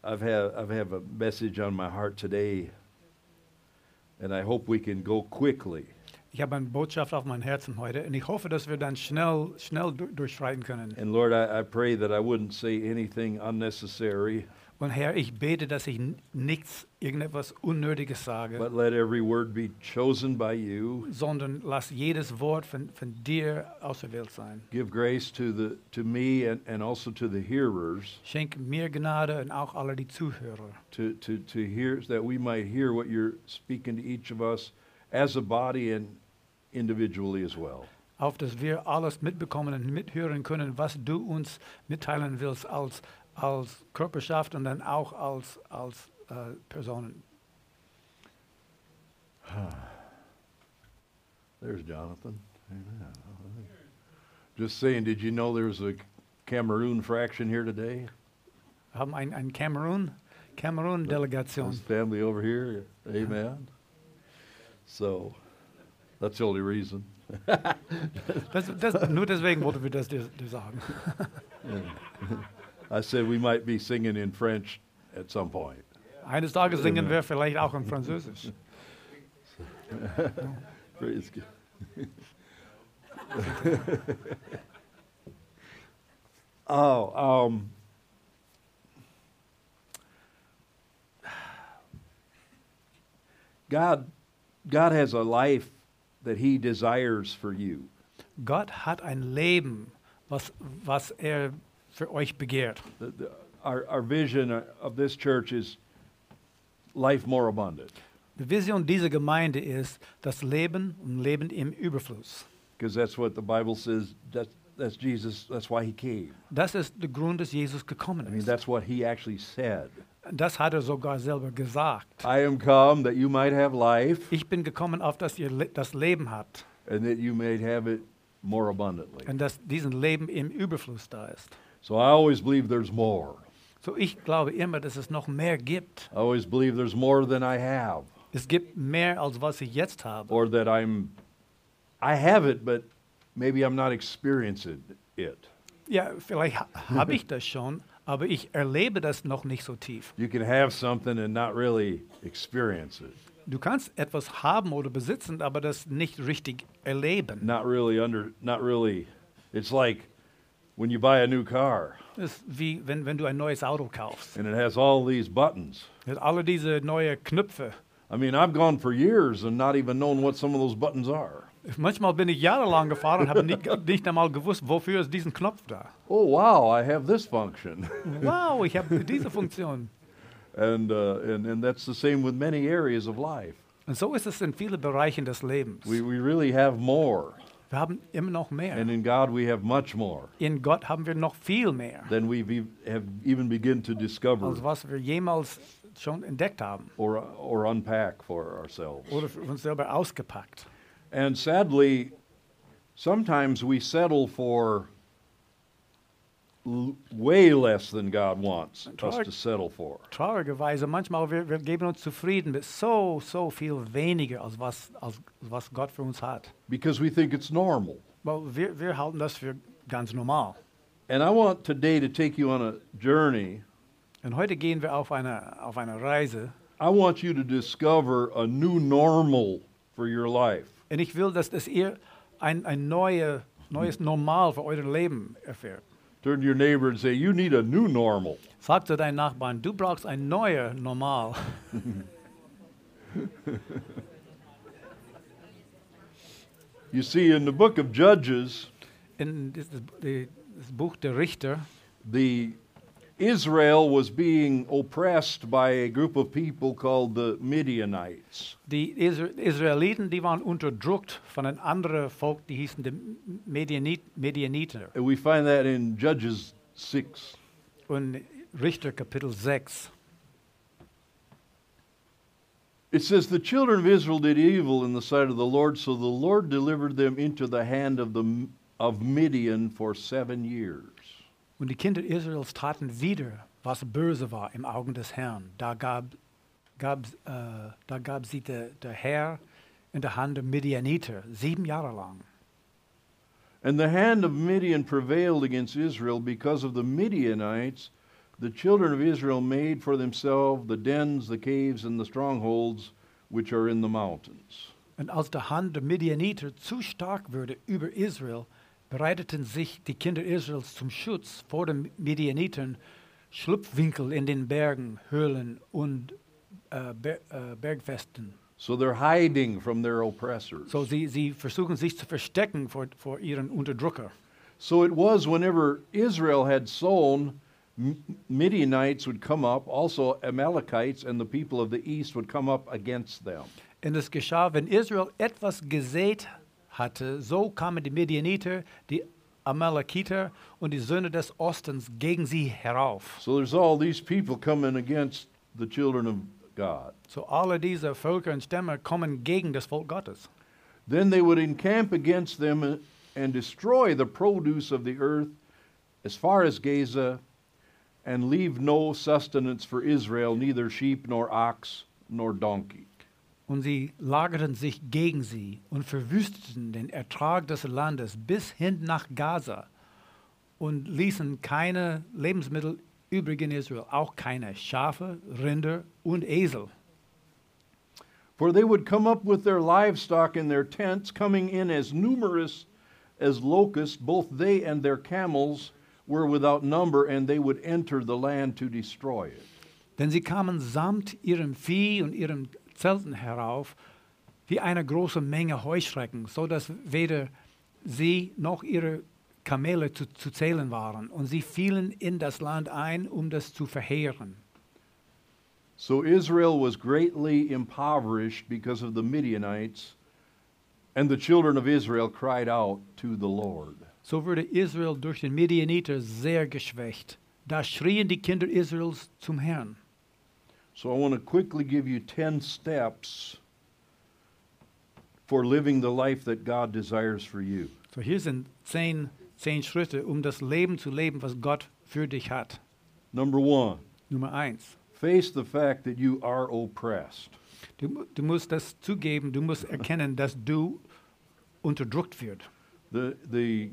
I've have a message on my heart today, and I hope we can go quickly. Ich habe eine Botschaft auf mein Herzen heute und ich hoffe, dass wir dann schnell durchschreiten können. And Lord, I pray that I wouldn't say anything unnecessary, Und Herr, ich bete, dass ich irgendetwas Unnötiges sage, but let every word be chosen by you. sondern lass jedes Wort von dir auserwählt sein. Give grace to me and also to the hearers Schenk mir Gnade und auch alle die Zuhörer, to hear, that we might hear what you're speaking to each of us as a body and individually as well. auf dass wir alles mitbekommen und mithören können, was du uns mitteilen willst als Körperschaft und dann auch als Personen. There's Jonathan. Amen. Just saying, did you know there's a Cameroon fraction here today? Wir haben ein Cameroon-Delegation. His family over here. Amen. So, that's the only reason. Nur deswegen wollten wir das dir sagen. I said we might be singing in French at some point. Eines Tages singen wir vielleicht auch in Französisch. Praise God. God has a life that He desires for you. Gott hat ein Leben, was für euch begehrt. Our vision of this church is life more abundant. Die Vision dieser Gemeinde ist das Leben und Leben im Überfluss. Because that's what the Bible says. That's Jesus. That's why He came. Das ist der Grund, dass Jesus gekommen I mean, ist. that's what He actually said. Das hat sogar selber gesagt. I am come that you might have life, Ich bin gekommen, auf dass ihr das Leben habt and that you may have it more abundantly. und dass diesen Leben im Überfluss da ist. So I always believe there's more. So ich glaube immer, dass es noch mehr gibt. I always believe there's more than I have, Es gibt mehr, als was ich jetzt habe. or that I have it, but maybe I'm not experiencing it. Ja, vielleicht habe ich das schon, aber ich erlebe das noch nicht so tief. You can have something and not really experience it. Du kannst etwas haben oder besitzen, aber das nicht richtig erleben. Not really. It's like when you buy a new car Das ist wie wenn du ein neues Auto kaufst. and it has all these buttons. Mit alle diese neuen Knöpfe. I mean, I've gone for years and not even known what some of those buttons are. Manchmal bin ich jahrelang gefahren und habe nicht einmal gewusst, wofür ist diesen Knopf da. Oh, wow, I have this function. Wow, ich habe diese Funktion. And that's the same with many areas of life. Und so ist es in vielen Bereichen des Lebens. We really have more. Wir haben immer noch mehr. And in God we have much more In Gott haben wir noch viel mehr, than have even begun to discover als was wir jemals schon entdeckt haben or unpack for ourselves. oder für uns selber ausgepackt. And sadly, sometimes we settle for way less than God wants us to settle for. Traurigerweise, manchmal wir geben uns zufrieden mit so viel weniger, als was Gott für uns hat. Because we think it's normal. Weil wir halten das für ganz normal. And I want today to take you on a journey. Und heute gehen wir auf eine Reise. I want you to discover a new normal for your life. Und ich will, dass ihr ein neues Normal für euer Leben erfährt. Turn to your neighbor and say, you need a new normal. Sag zu deinen Nachbarn, du brauchst ein neues Normal. You see, in the book of Judges, In das Buch der Richter, Israel was being oppressed by a group of people called the Midianites. die Israeliten, die waren unterdrückt von einem anderen Volk, die hießen die Medianiter. And we find that in Judges 6. Und Richter Kapitel 6. It says, the children of Israel did evil in the sight of the Lord, so the Lord delivered them into the hand of Midian for 7 years. Und die Kinder Israels taten wieder, was böse war im Augen des Herrn. Da gab sie der Herr in der Hand der Midianiter 7 Jahre lang. And the hand of Midian prevailed against Israel because of the Midianites the children of Israel made for themselves the dens, the caves, and the strongholds which are in the mountains. Und als die Hand der Midianiter zu stark wurde über Israel, bereiteten sich die Kinder Israels zum Schutz vor den Midianitern Schlupfwinkel in den Bergen, Höhlen und Bergfesten. So they're hiding from their oppressors. So sie versuchen sich zu verstecken vor ihren Unterdrücker. So it was whenever Israel had sown, Midianites would come up, also Amalekites and the people of the east would come up against them. Und es geschah, wenn Israel etwas gesät hatte, so kamen die Midianiter, die Amalekiter und die Söhne des Ostens gegen sie herauf. So there's all these people coming against the children of God. So alle diese Völker und Stämme kommen gegen das Volk Gottes. Then they would encamp against them and destroy the produce of the earth as far as Gaza, and leave no sustenance for Israel, neither sheep nor ox nor donkey. Und sie lagerten sich gegen sie und verwüsteten den Ertrag des Landes bis hin nach Gaza und ließen keine Lebensmittel übrig in Israel, auch keine Schafe, Rinder und Esel. For they would come up with their livestock in their tents, coming in as numerous as locusts, both they and their camels were without number, and they would enter the land to destroy it. Denn sie kamen samt ihrem Vieh und ihren Zelten herauf, wie eine große Menge Heuschrecken, so dass weder sie noch ihre Kamele zu zählen waren. Und sie fielen in das Land ein, das zu verheeren. So Israel was greatly impoverished because of the Midianites, and the children of Israel cried out to the Lord. So wurde Israel durch den Midianiter sehr geschwächt. Da schrien die Kinder Israels zum Herrn. So I want to quickly give you 10 steps for living the life that God desires for you. So hier sind 10 Schritte, das Leben zu leben, was Gott für dich hat. Number 1, Nummer 1. face the fact that you are oppressed. Du musst das zugeben, du musst erkennen, dass du unterdrückt wird. The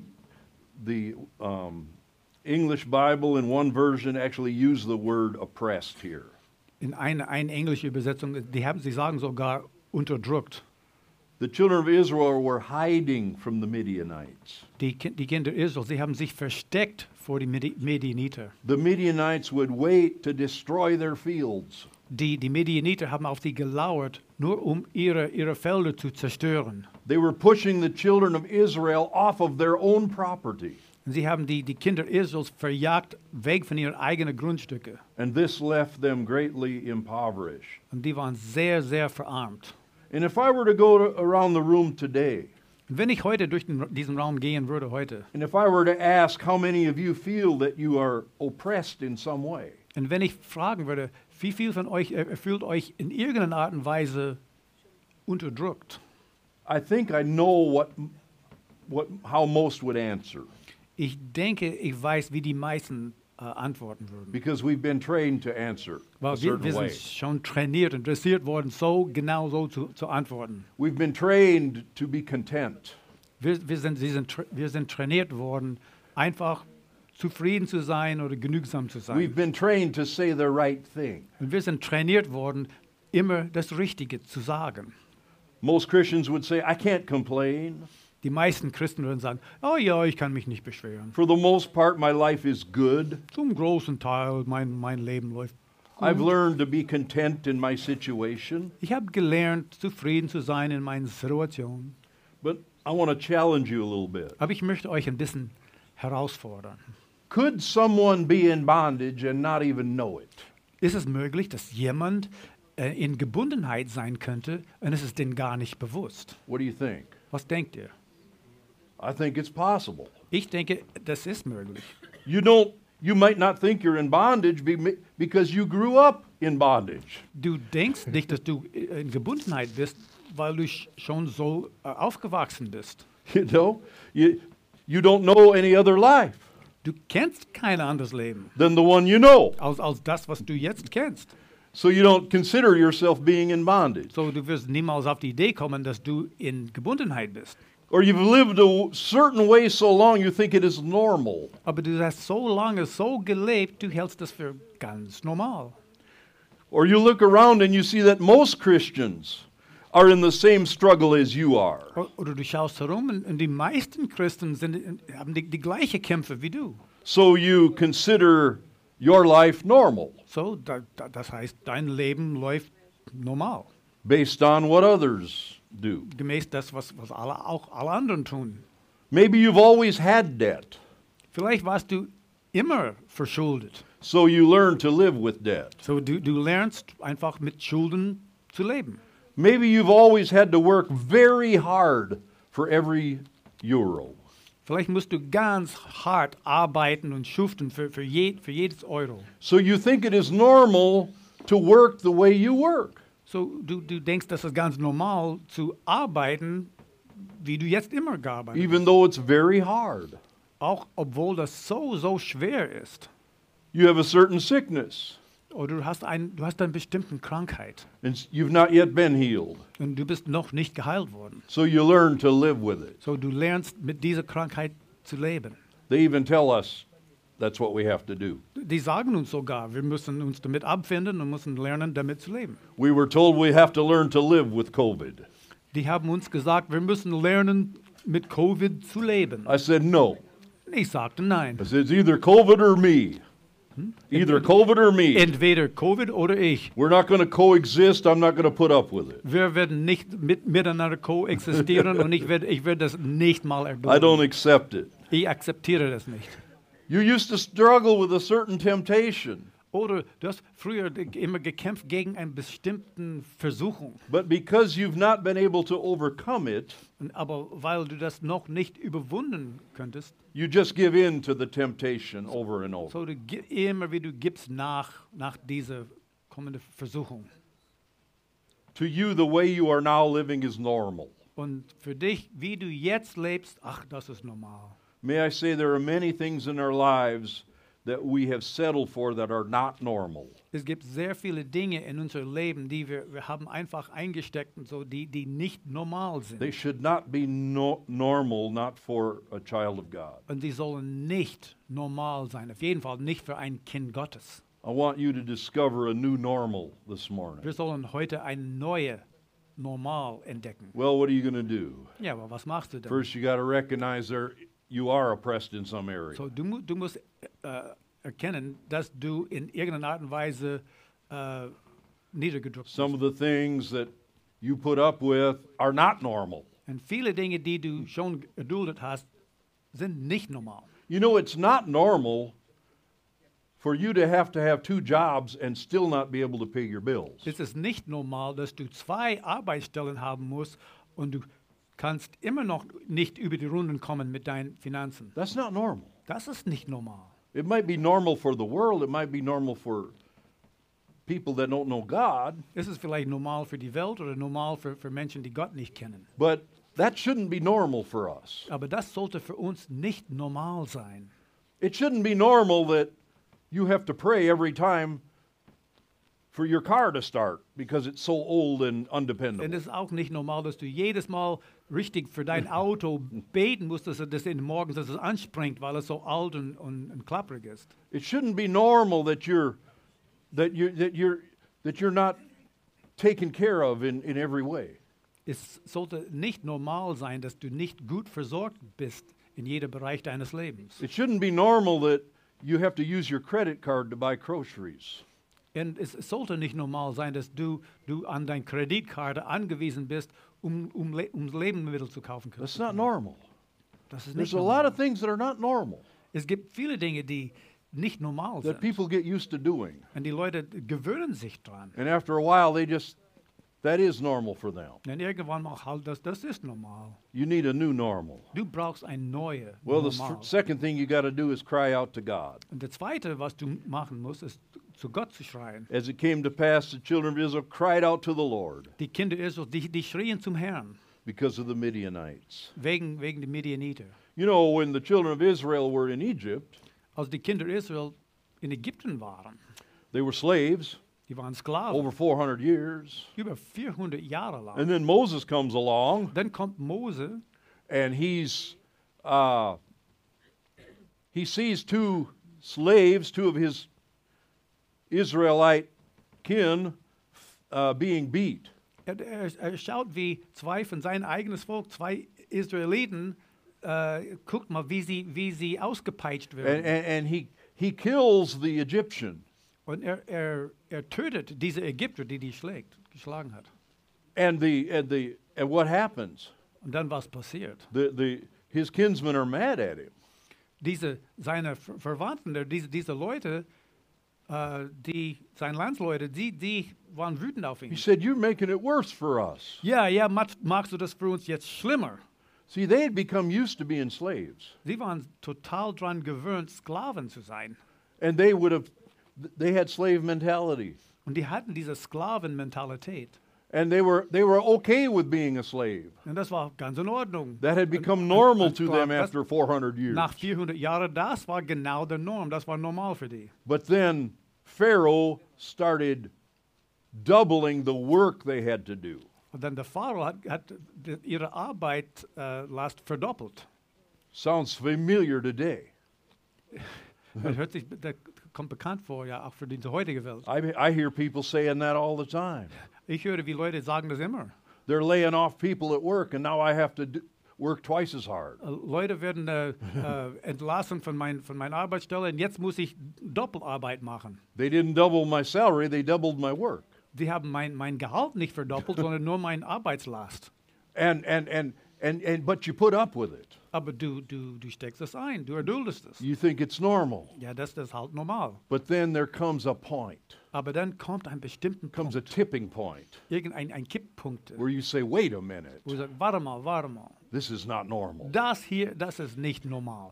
English Bible in one version actually use the word oppressed here. In eine englische Übersetzung, sie sagen sogar unterdrückt. The children of Israel were hiding from the Midianites. Die Kinder Israels, sie haben sich versteckt vor die Midianiter. The Midianites would wait to destroy their fields. Die Midianiter haben auf sie gelauert, nur ihre Felder zu zerstören. They were pushing the children of Israel off of their own property. Sie haben die Kinder Israels verjagt, weg von ihren eigenen Grundstücke. And this left them greatly impoverished. Und die waren sehr, sehr verarmt. And if I were to go around the room today, Und wenn ich heute durch diesen Raum gehen würde, and if I were to ask how many of you feel that you are oppressed in some way, und wenn ich fragen würde, wie viel von euch fühlt euch in irgendeiner Art und Weise unterdrückt? I think I know how most would answer. Ich denke, ich weiß, wie die meisten antworten würden. Because we've been trained to answer a Weil certain wir way. sind schon trainiert und dressiert worden, genau so zu antworten. We've been trained to be content. Wir sind trainiert worden, einfach zufrieden zu sein oder genügsam zu sein. We've been trained to say the right thing. Und wir sind trainiert worden, immer das Richtige zu sagen. Most Christians would say, I can't complain. Die meisten Christen würden sagen, oh ja, ich kann mich nicht beschweren. For the most part, my life is good. Zum großen Teil, mein Leben läuft I've gut. learned to be content in my situation. Ich habe gelernt, zufrieden zu sein in meiner Situation. But I want to challenge you a little bit. Aber ich möchte euch ein bisschen herausfordern. Could someone be in bondage and not even know it? Ist es möglich, dass jemand in Gebundenheit sein könnte und es ist denen gar nicht bewusst? What do you think? Was denkt ihr? I think it's possible. Ich denke, das ist möglich. You might not think you're in bondage because you grew up in bondage. Du denkst nicht, dass du in Gebundenheit bist, weil du schon so aufgewachsen bist. You know, you don't know any other life Du kennst kein anderes Leben than the one you know. als das, was du jetzt kennst. So you don't consider yourself being in bondage. So, du wirst niemals auf die Idee kommen, dass du in Gebundenheit bist. Or you've lived a certain way so long you think it is normal. Aber du hast so lange so gelebt, du hältst das für ganz normal. Or you look around and you see that most Christians are in the same struggle as you are. Oder du schaust herum und die meisten Christen haben die gleiche Kämpfe wie du. So you consider your life normal So, das heißt, dein Leben läuft normal. based on what others do. Gemäß das, was auch alle anderen tun. Maybe you've always had debt, Vielleicht warst du immer verschuldet. so you learn to live with debt. So, du lernst einfach mit Schulden zu leben. Maybe you've always had to work very hard for every euro. Vielleicht musst du ganz hart arbeiten und schuften für jedes Euro. So you think it is normal to work the way you work. So, du denkst, das ist ganz normal zu arbeiten, wie du jetzt immer gearbeitet hast. Even though it's very hard. Auch obwohl das so schwer ist. You have a certain sickness, Oder du hast eine bestimmte Krankheit and you've not yet been healed. und du bist noch nicht geheilt worden. So you learn to live with it. So, du lernst mit dieser Krankheit zu leben. They even tell us that's what we have to do. Die sagen uns sogar, wir müssen uns damit abfinden und müssen lernen, damit zu leben. We were told we have to learn to live with COVID. Die haben uns gesagt, wir müssen lernen, mit Covid zu leben. I said no. Ich sagte nein. I said it's either COVID or me. Either COVID or me. Entweder Covid oder ich. We're not going to coexist. I'm not going to put up with it. Wir werden nicht miteinander koexistieren und ich werde das nicht mal I erdulden. don't accept it. Ich akzeptiere das nicht. You used to struggle with a certain temptation, Oder du hast früher immer gekämpft gegen eine bestimmte Versuchung. but because you've not been able to overcome it, Aber weil du das noch nicht überwunden könntest, you just give in to the temptation over and over. so immer wie du gibst nach dieser kommenden Versuchung. To you, the way you are now living is normal. Und für dich, wie du jetzt lebst, ach, das ist normal. May I say there are many things in our lives that we have settled for that are not normal. Es gibt sehr viele Dinge in unserem Leben, die wir haben einfach eingesteckt und so, die nicht normal sind. They should not be normal, not for a child of God. Und die sollen nicht normal sein. Auf jeden Fall nicht für ein Kind Gottes. I want you to discover a new normal this morning. Wir sollen heute ein neues Normal entdecken. Well, what are you going to do? Ja, aber was machst du denn? First, you got to recognize you are oppressed in some area. So, du musst erkennen, dass du in irgendeiner Art und Weise niedergedrückt bist. Some of the things that you put up with are not normal. Und viele Dinge, die du schon erduldet hast, sind nicht normal. You know, it's not normal for you to have 2 jobs and still not be able to pay your bills. Es ist nicht normal, dass du 2 Arbeitsstellen haben musst und du kannst immer noch nicht über die Runden kommen mit deinen Finanzen. That's not normal. Das ist nicht normal. It might be normal for the world, it might be normal for people that don't know God, Es ist vielleicht normal für die Welt oder normal für Menschen, die Gott nicht kennen. but that shouldn't be normal for us. Aber das sollte für uns nicht normal sein. It shouldn't be normal that you have to pray every time for your car to start because it's so old and Und undependable. es ist auch nicht normal, dass du jedes Mal richtig für dein Auto beten musst, dass es morgens dass es anspringt, weil es so alt und klapprig ist. It shouldn't be normal that you're not taken care of in every way. Es sollte nicht normal sein, dass du nicht gut versorgt bist in jedem Bereich deines Lebens. It shouldn't be normal that you have to use your credit card to buy groceries. Und es sollte nicht normal sein, dass du an deine Kreditkarte angewiesen bist, um Lebensmittel zu kaufen. That's not normal. Das ist There's nicht a lot normal. of things that are not normal Es gibt viele Dinge, die nicht normal that sind. people get used to doing. Und die Leute gewöhnen sich dran. And after a while, that is normal for them. Und irgendwann mal halt, das ist normal. You need a new normal. Du brauchst ein neues Well, the Normal. second thing you got to do is cry out to God. Und das Zweite, was du machen musst, ist zu Gott zu schreien. As it came to pass, the children of Israel cried out to the Lord Die Kinder Israels, die schrien zum Herrn because of the Midianites. wegen der Midianiter. You know, when the children of Israel were in Egypt, Als die Kinder Israel in Ägypten waren, they were slaves die waren Sklaven, over 400 years. über 400 Jahre lang. And then Moses comes along Dann kommt Mose and he sees two slaves, two of his Israelite kin, being beat. Er schaut, wie zwei von seinem eigenes Volk, zwei Israeliten, guckt mal, wie sie ausgepeitscht werden. And he kills the Egyptian. Und er tötet diese Ägypter, die geschlagen hat. And what happens? Und dann was passiert? His kinsmen are mad at him. Seine Verwandten, diese Leute, seine Landsleute, die waren wütend auf ihn. He said, "You're making it worse for us." Ja, machst du das für uns jetzt schlimmer? See, they had become used to being slaves, Sie waren total dran gewöhnt, Sklaven zu sein. and they had slave mentality, Und die hatten diese Sklavenmentalität. and they were okay with being a slave. Und das war ganz in Ordnung. That had become normal und to zwar them das- after 400 years. Nach 400 Jahren, das war genau der Norm, das war normal für die. But then Pharaoh started doubling the work they had to do. Und dann der Pharao hat ihre Arbeitslast verdoppelt. Sounds familiar today. Das kommt bekannt vor, ja, auch für die heutige Welt. I hear people saying that all the time. Ich höre, wie Leute sagen das immer. They're laying off people at work, and now I have to work twice as hard. Leute werden entlassen von meiner Arbeitsstelle und jetzt muss ich Doppelarbeit machen. They didn't double my salary, they doubled my work. Sie haben mein Gehalt nicht verdoppelt, sondern nur meine Arbeitslast. But you put up with it. Aber du steckst es ein, du erduldest es. You think it's normal. Ja, das ist halt normal. But then there comes a point, Aber dann kommt ein bestimmter comes a Punkt, tipping point, ein Kipppunkt, where you say, wait a minute, wo du sagst, warte mal. this is not normal. Das ist nicht normal.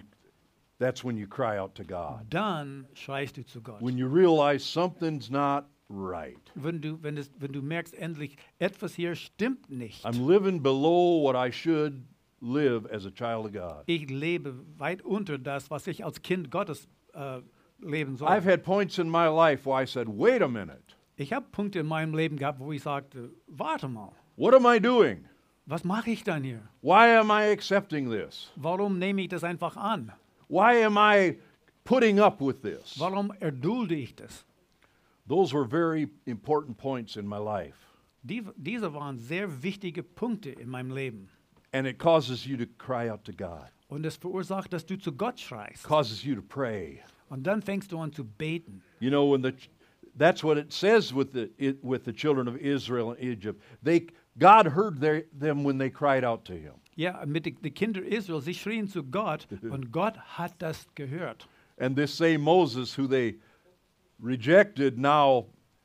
That's when you cry out to God. Dann schreist du zu Gott. When you realize something's not right. Wenn du merkst endlich, etwas hier stimmt nicht. I'm living below what I should live as a child of God. Ich lebe weit unter das, was ich als Kind Gottes leben soll. I've had points in my life where I said, wait a minute, Ich habe Punkte in meinem Leben gehabt, wo ich sagte, warte mal, what am I doing? was mache ich dann hier? Why am I accepting this? Warum nehme ich das einfach an? Why am I putting up with this? Warum erdulde ich das? Those were very important points in my life. Diese waren sehr wichtige Punkte in meinem Leben. And it causes you to cry out to God. Und es verursacht, dass du zu Gott schreist. Causes you to pray. Und dann fängst du an zu beten. You know, that's what it says with the children of Israel in Egypt. God heard them when they cried out to him. Ja, mit den Kindern Israel, sie schrien zu Gott und Gott hat das gehört. And this same Moses who they rejected now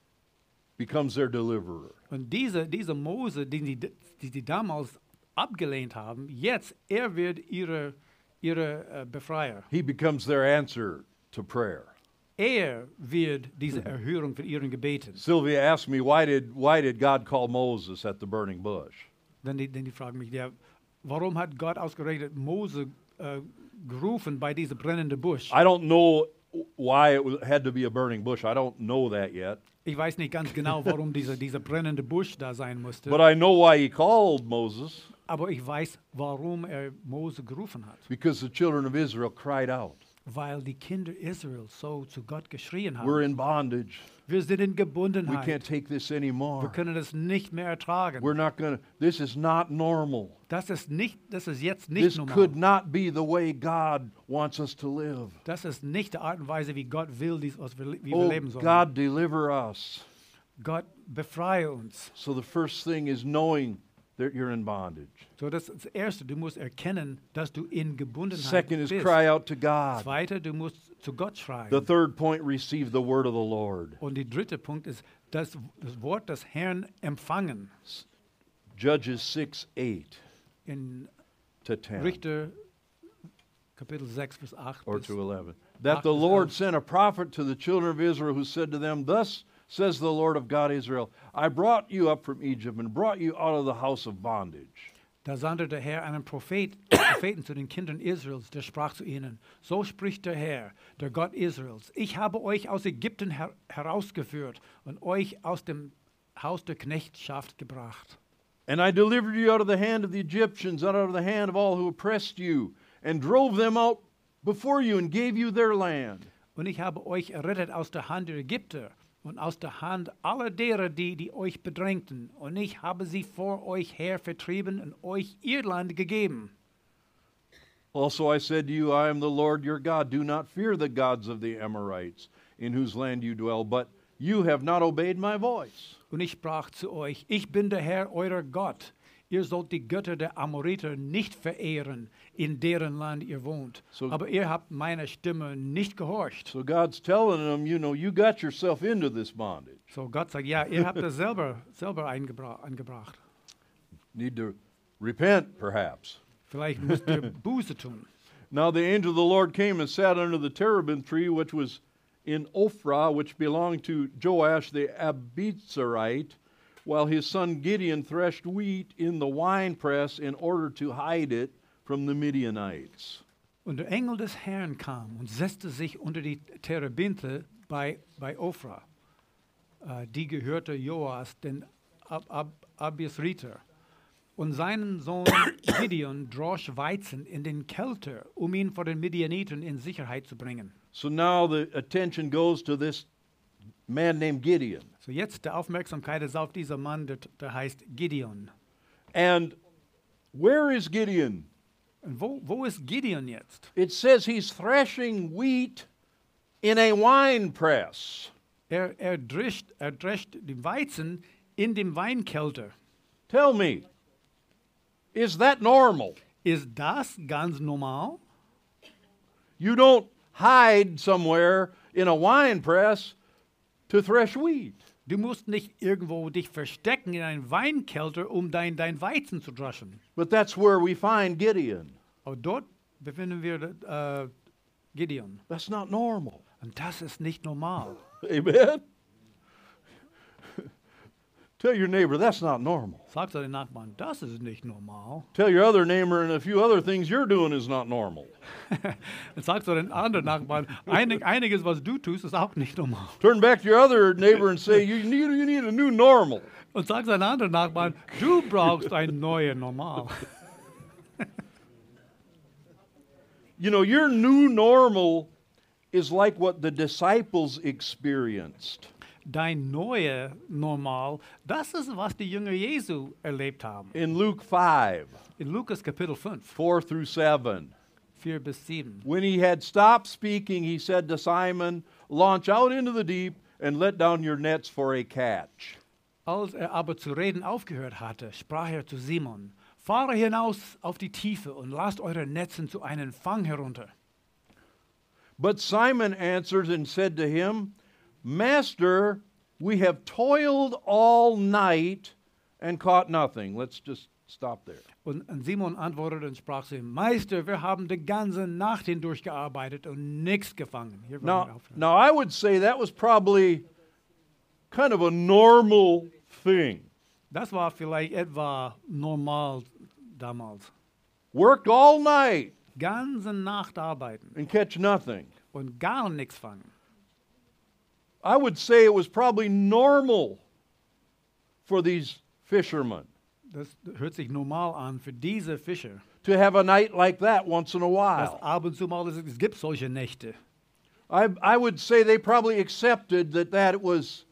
becomes their deliverer. Und diese Mose, die damals abgelehnt haben, jetzt, wird ihre Befreier. He becomes their answer to prayer. Wird diese Erhörung für ihren Gebeten. Sylvia asked me, why did God call Moses at the burning bush? Denn die fragen mich, ja, warum hat Gott ausgerechnet Mose gerufen bei diesem brennenden Busch? I don't know why it had to be a burning bush. I don't know that yet. Ich weiß nicht ganz genau, warum dieser brennende Busch da sein musste. But I know why he called Moses. Aber ich weiß, warum Mose gerufen hat. Because the children of Israel cried out. Weil die Kinder Israels so zu Gott geschrien haben. We're in bondage. Wir sind in We Gebundenheit. can't take this Wir anymore. können das nicht mehr ertragen. This is not normal. Das ist jetzt This nicht normal. could not be the way God wants us to live. Das ist nicht die Art und Weise, wie Gott will, wie wir Oh, leben sollen. God, deliver us. Gott, befreie uns. So the first thing is knowing that you're in bondage. So, das ist das Erste, du musst erkennen, dass du in Gebundenheit Second is bist. cry out to God. Zweite, du musst zu Gott schreien. The third point, receive the word of the Lord. Und der dritte Punkt ist, das Wort des Herrn empfangen. Judges 6:8 In to 10 Richter Kapitel 6 bis 8 or bis to 11. That 8 the bis Lord 11. sent a prophet to the children of Israel who said to them, Thus says the Lord of God Israel, I brought you up from Egypt and brought you out of the house of bondage. Da sandte der Herr einen Propheten zu den Kindern Israels, der sprach zu ihnen, so spricht der Herr, der Gott Israels, ich habe euch aus Ägypten herausgeführt und euch aus dem Haus der Knechtschaft gebracht. And I delivered you out of the hand of the Egyptians, out of the hand of all who oppressed you, and drove them out before you and gave you their land. Und ich habe euch errettet aus der Hand der Ägypter und aus der Hand aller derer, die euch bedrängten. Und ich habe sie vor euch her vertrieben und euch ihr Land gegeben. Also I said to you, I am the Lord your God. Do not fear the gods of the Amorites, in whose land you dwell, but you have not obeyed my voice. Und ich sprach zu euch, ich bin der Herr, euer Gott. Ihr sollt die Götter der Amoriter nicht verehren, in deren Land ihr wohnt. So- Aber ihr habt meiner Stimme nicht gehorcht. So God's telling them, you got yourself into this bondage. So Gott sagt, ja, ihr habt das selber angebracht. Need to repent, perhaps. Vielleicht müsst ihr Buße tun. Now the angel of the Lord came and sat under the terebinth tree, which was in Ophrah, which belonged to Joash the Abiezrite, while his son Gideon threshed wheat in the winepress in order to hide it from the Midianites. Und der Engel des Herrn kam und setzte sich unter die Terebinthe bei Ophrah. Die gehörte Joas, den Abiezriter. Und seinen Sohn Gideon drosch Weizen in den Kelter, ihn vor den Midianiten in Sicherheit zu bringen. So now the attention goes to this man named Gideon. So jetzt der Aufmerksamkeit ist auf dieser Mann, der heißt Gideon. And where is Gideon? Und wo ist Gideon jetzt? It says he's threshing wheat in a wine press. Er drescht den Weizen in dem Weinkelter. Tell me, is that normal? Ist das ganz normal? You don't hide somewhere in a wine press to thresh wheat. Du musst nicht irgendwo dich verstecken in einen Weinkelter, dein Weizen zu dreschen. But that's where we find Gideon. Aber dort befinden wir Gideon. That's not normal. Und das ist nicht normal. Amen? Tell your neighbor, that's not normal. Sag zu den Nachbarn, das ist nicht normal. Tell your other neighbor and a few other things you're doing is not normal. Und sag zu den anderen Nachbarn, einiges, was du tust, ist auch nicht normal. Turn back to your other neighbor and say, you need a new normal. Und sag zu den anderen Nachbarn, du brauchst ein neues Normal. You know, your new normal is like what the disciples experienced. Dein neues Normal, das ist, was die Jünger Jesu erlebt haben. In Luke 5, In Lukas Kapitel 5, 4 through 7. 4 bis 7. When he had stopped speaking, he said to Simon, launch out into the deep and let down your nets for a catch. Als aber zu reden aufgehört hatte, sprach zu Simon, fahre hinaus auf die Tiefe und lasst eure Netzen zu einem Fang herunter. But Simon answered and said to him, Master, we have toiled all night and caught nothing. Let's just stop there. Und Simon antwortete und sprach zu ihm, Meister, wir haben die ganze Nacht hindurch gearbeitet und nichts gefangen. Hier wollen wir aufhören. Now I would say that was probably kind of a normal thing. Das war vielleicht etwa normal damals. Worked all night Ganze Nacht arbeiten and catch nothing. und gar nichts fangen. I would say it was probably normal for these fishermen Das hört sich normal an für diese Fischer. to have a night like that once in a Das while. ab und zu mal, es gibt solche Nächte. I would say they probably accepted that was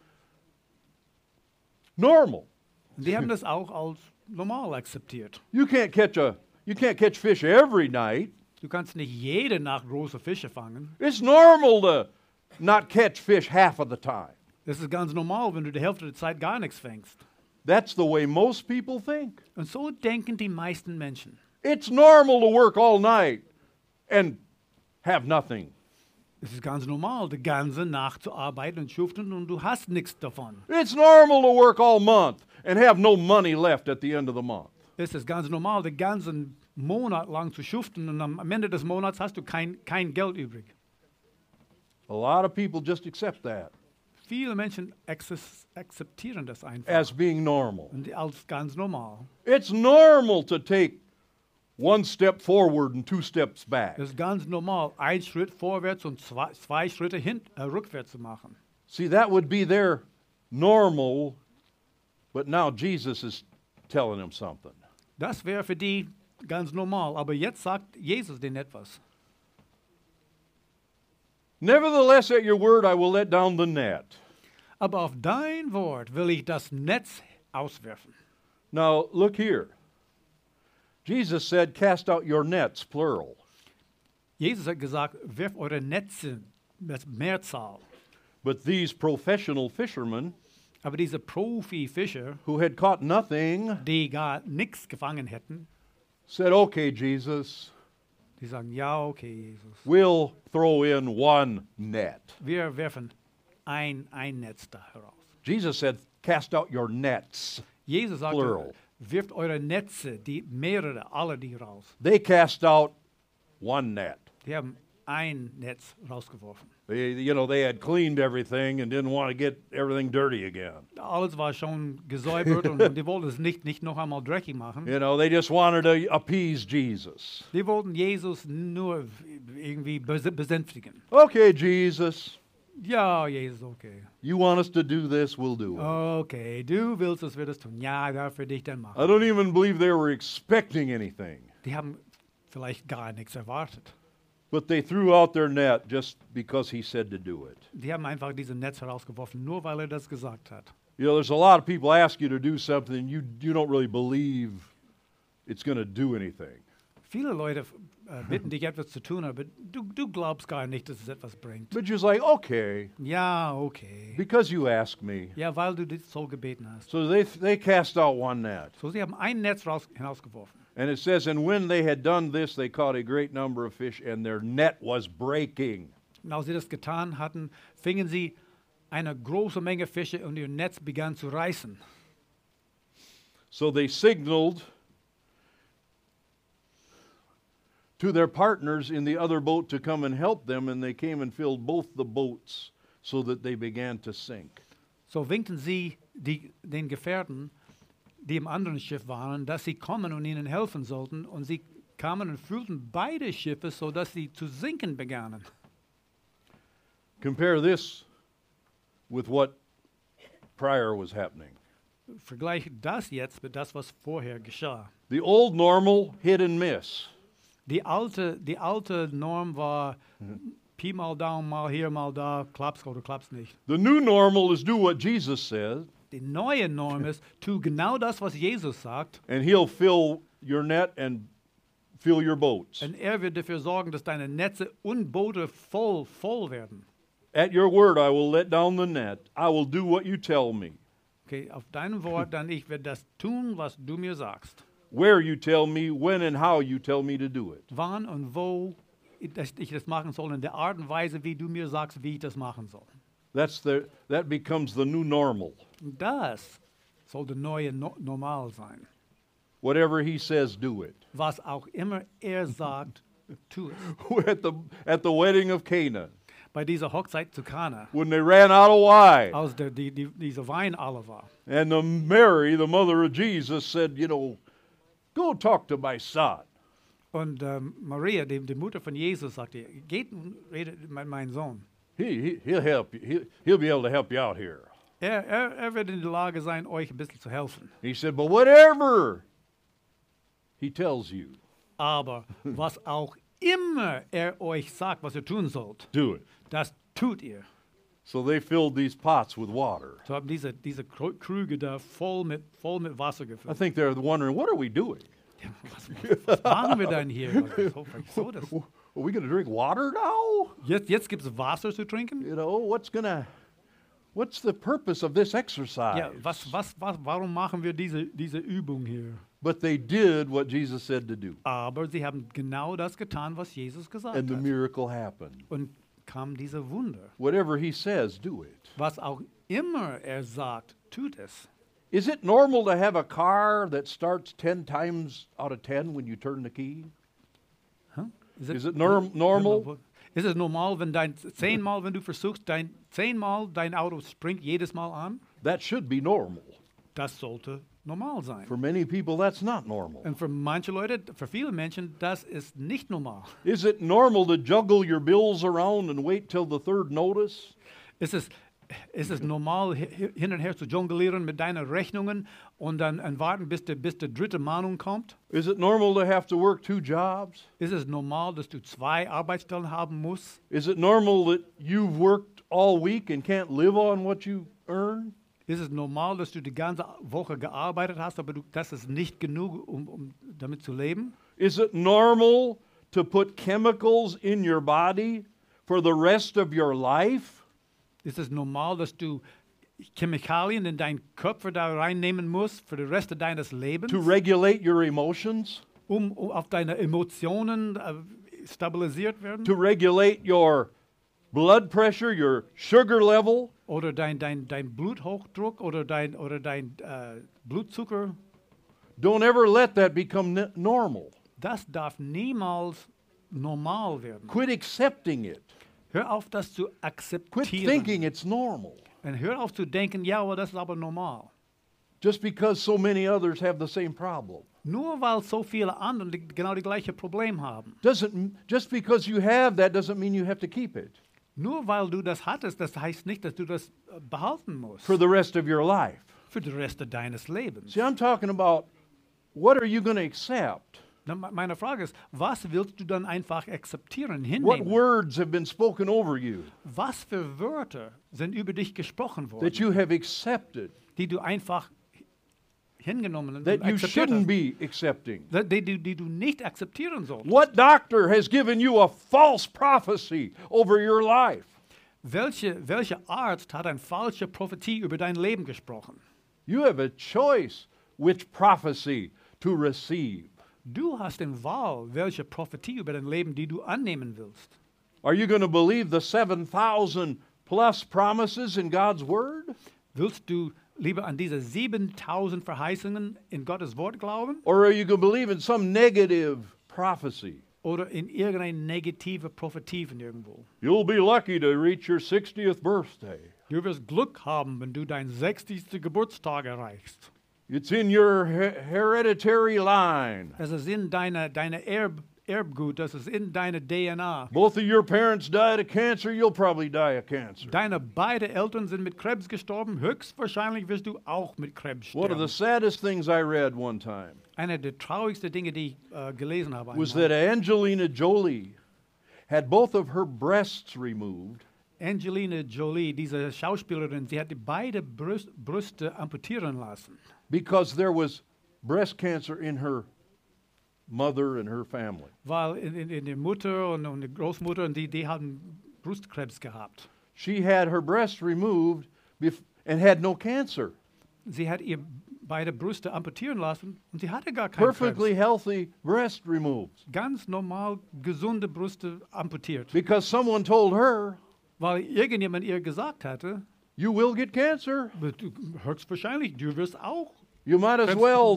normal. Und die haben das auch als normal akzeptiert. You can't catch fish every night. Du kannst nicht jede Nacht große Fische fangen. It's normal to not catch fish half of the time. Das ist ganz normal, wenn du die Hälfte der Zeit gar nichts fängst. That's the way most people think. Und so denken die meisten Menschen. It's normal to work all night and have nothing. Es ist ganz normal, die ganze Nacht zu arbeiten und schuften und du hast nichts davon. It's normal to work all month and have no money left at the end of the month. Es ist ganz normal, den ganzen Monat lang zu schuften und am Ende des Monats hast du kein Geld übrig. A lot of people just accept that Viele Menschen akzeptieren das einfach as being normal. und als ganz normal. It's normal to take one step forward and two steps back. Es ist ganz normal, einen Schritt vorwärts und zwei Schritte rückwärts zu machen. See, that would be their normal, but now Jesus is telling him something. Das wäre für die ganz normal. Aber jetzt sagt Jesus denen etwas. Nevertheless, at your word, I will let down the net. Aber auf dein Wort will ich das Netz auswerfen. Now, look here. Jesus said, cast out your nets, plural. Jesus hat gesagt, werft eure Netze, das Mehrzahl. But these professional fishermen Aber diese Profi-Fischer, who had caught nothing die gar nichts gefangen hätten, said, okay, Jesus, die sagen, ja, okay, Jesus. we'll throw in one net. Wir werfen ein Netz da heraus. Jesus said, cast out your nets. Jesus sagte, Plural. wirft eure Netze, die mehrere, alle die raus. They cast out one net. Die haben ein Netz rausgeworfen. They had cleaned everything and didn't want to get everything dirty again. Alles war schon gesäubert und die wollten es nicht noch einmal dreckig machen. They just wanted to appease Jesus. Die wollten Jesus nur irgendwie besänftigen. Okay, Jesus, Ja, Jesus, okay. you want us to do this, we'll do it. Okay, du willst, dass wir das tun. Ja, darf für dich dann I machen. don't even believe they were expecting anything. Die haben vielleicht gar nichts erwartet. But they threw out their net just because he said to do it. Die haben einfach dieses Netz herausgeworfen, nur weil das gesagt hat. There's a lot of people ask you to do something and you don't really believe it's going to do anything. Viele Leute bitten dich etwas zu tun, aber du glaubst gar nicht, dass es etwas bringt. But you're just like, okay, Ja, okay. because you asked me. Ja, weil du das so gebeten hast. So they cast out one net. So, sie haben ein Netz hinausgeworfen. And it says, and when they had done this, they caught a great number of fish, and their net was breaking. Und als sie das getan hatten, fingen sie eine große Menge Fische und ihr Netz begann zu reißen. So they signaled to their partners in the other boat to come and help them, and they came and filled both the boats so that they began to sink. So winkten sie den Gefährten, die im anderen Schiff waren, dass sie kommen und ihnen helfen sollten. Und sie kamen und füllten beide Schiffe, sodass sie zu sinken begannen. Compare this with what prior was happening. Vergleiche das jetzt mit das, was vorher geschah. The old normal, hit and miss. Die alte Norm war Pi mal Daumen, mal hier, mal da, klappst oder klappst nicht. The new normal is do what Jesus says, Die neue Norm ist, tu genau das, was Jesus sagt, and he'll fill your net and fill your boats. und er wird dafür sorgen, dass deine Netze und Boote voll werden. At your word I will let down the net. I will do what you tell me. Okay, auf deinem Wort, dann ich werde das tun, was du mir sagst. Where you tell me, when and how you tell me to do it. Wann und wo ich das machen soll, in der Art und Weise, wie du mir sagst, wie ich das machen soll. That becomes the new normal. Und das soll der neue Normal sein. Whatever he says, do it. Was auch immer er sagt, tu es. At the wedding of Cana, Bei dieser Hochzeit zu Kana, when they ran out of wine, als dieser Wein alle war. and Mary, the mother of Jesus, said, go talk to my son. Und Maria, die Mutter von Jesus, sagte, geht und redet mit meinem Sohn. He'll help you. He'll be able to help you out here. Er wird in der Lage sein, euch ein bisschen zu helfen. He said, but whatever he tells you, Aber was auch immer er euch sagt, was ihr tun sollt, do it. das tut ihr. So they filled these pots with water. So haben diese Krüge da voll mit Wasser I gefüllt. think they're wondering, what are we doing? Ja, was machen wir denn hier? So das. Are we going to drink water now? Jetzt gibt es Wasser zu trinken? What's the purpose of this exercise? Ja, warum machen wir diese Übung hier? But they did what Jesus said to do. Aber sie haben genau das getan, was Jesus gesagt And the hat. miracle happened. Und kam diese Wunder. Whatever he says, do it. Was auch immer er sagt, tut es. Is it normal to have a car that starts 10 times out of 10 when you turn the key? Huh? Is it normal? Ist es normal, wenn wenn du versuchst, zehnmal dein Auto springt jedes Mal an? That should be normal. Das sollte normal sein. For many people, that's not normal. Und für manche Leute, für viele Menschen, das ist nicht normal. Is it normal to juggle your bills around and wait till the third notice? Ist es Ist es normal, hin und her zu jonglieren mit deinen Rechnungen und dann warten, bis die dritte Mahnung kommt? Is it normal to have to work 2 jobs? Ist es normal, dass du 2 Arbeitsstellen haben musst? Is it normal that you've worked all week and can't live on what you earn? Ist es normal, dass du die ganze Woche gearbeitet hast, aber das ist nicht genug, um damit zu leben? Is it normal to put chemicals in your body for the rest of your life? Ist es normal, dass du Chemikalien in deinen Körper da reinnehmen musst für den Rest deines Lebens, To regulate your emotions? um auf deine Emotionen stabilisiert werden? To regulate your blood pressure, your sugar level? Oder dein Bluthochdruck oder dein Blutzucker? Don't ever let that become normal. Das darf niemals normal werden. Quit accepting it. Hör auf, das zu Quit akzeptieren. thinking it's normal. Und hör auf zu denken, ja, aber das ist aber normal. Just because so many others have the same problem. Nur weil so viele andere genau die gleiche Problem haben. Just because you have that doesn't mean you have to keep it Nur weil du das hattest, das heißt nicht, dass du das behalten musst. for the rest of your life. Für den Rest deines Lebens. See, I'm talking about what are you going to accept? Na, meine Frage ist, was willst du dann einfach akzeptieren, What hinnehmen? words have been spoken over you Was für Wörter sind über dich gesprochen that worden, you have accepted die du einfach hingenommen und that you akzeptiert shouldn't hast, be accepting? die du nicht akzeptieren sollst? What doctor has given you a false prophecy over your life? Welcher Arzt hat eine falsche Prophetie über dein Leben gesprochen? You have a choice which prophecy to receive. Du hast eine Wahl, welche Prophetie über dein Leben, die du annehmen willst. Are you going to believe the 7,000 plus promises in God's Word? Willst du lieber an diese 7000 Verheißungen in Gottes Wort glauben Or are you going to believe in some negative prophecy? oder in irgendeine negative Prophetie von irgendwo? You'll be lucky to reach your 60th birthday. Du wirst Glück haben, wenn du deinen 60. Geburtstag erreichst. It's in your hereditary line. Es ist in deine Erbgut, das ist in deiner DNA. Both of your parents died of cancer, you'll probably die of cancer. Deine beiden Eltern sind mit Krebs gestorben, höchstwahrscheinlich wirst du auch mit Krebs One of the sterben. saddest things I read one time Einer der traurigsten Dinge, die ich gelesen habe, was einmal. that Angelina Jolie had both of her breasts removed Angelina Jolie, diese Schauspielerin, sie hatte beide Brüste amputieren lassen, because there was breast cancer in her mother and her family. weil in der Mutter und der Großmutter, die haben Brustkrebs gehabt. She had her breasts removed and had no cancer. Sie hat ihr beide Brüste amputieren lassen und sie hatte gar keinen Perfectly Krebs. healthy breast removed. Ganz normal gesunde Brüste amputiert. Because someone told her, Weil irgendjemand ihr gesagt hatte, you will get cancer. höchstwahrscheinlich, du wirst auch. You might as well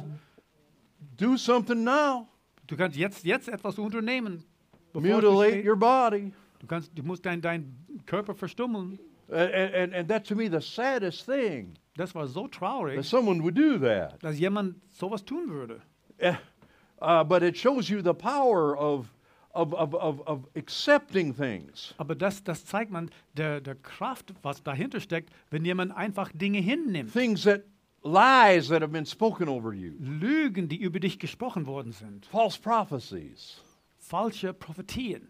do something now. Du kannst jetzt etwas unternehmen. bevor es Mutilate steht. your body. Du musst deinen Körper verstummeln. And that to me the saddest thing, Das war so that traurig, someone would do that. dass jemand sowas tun würde. But it shows you the power of accepting things. Aber das zeigt man der Kraft, was dahinter steckt, wenn jemand einfach Dinge hinnimmt. Lies that have been spoken over you. Lügen, die über dich gesprochen worden sind. False prophecies. Falsche Prophetien.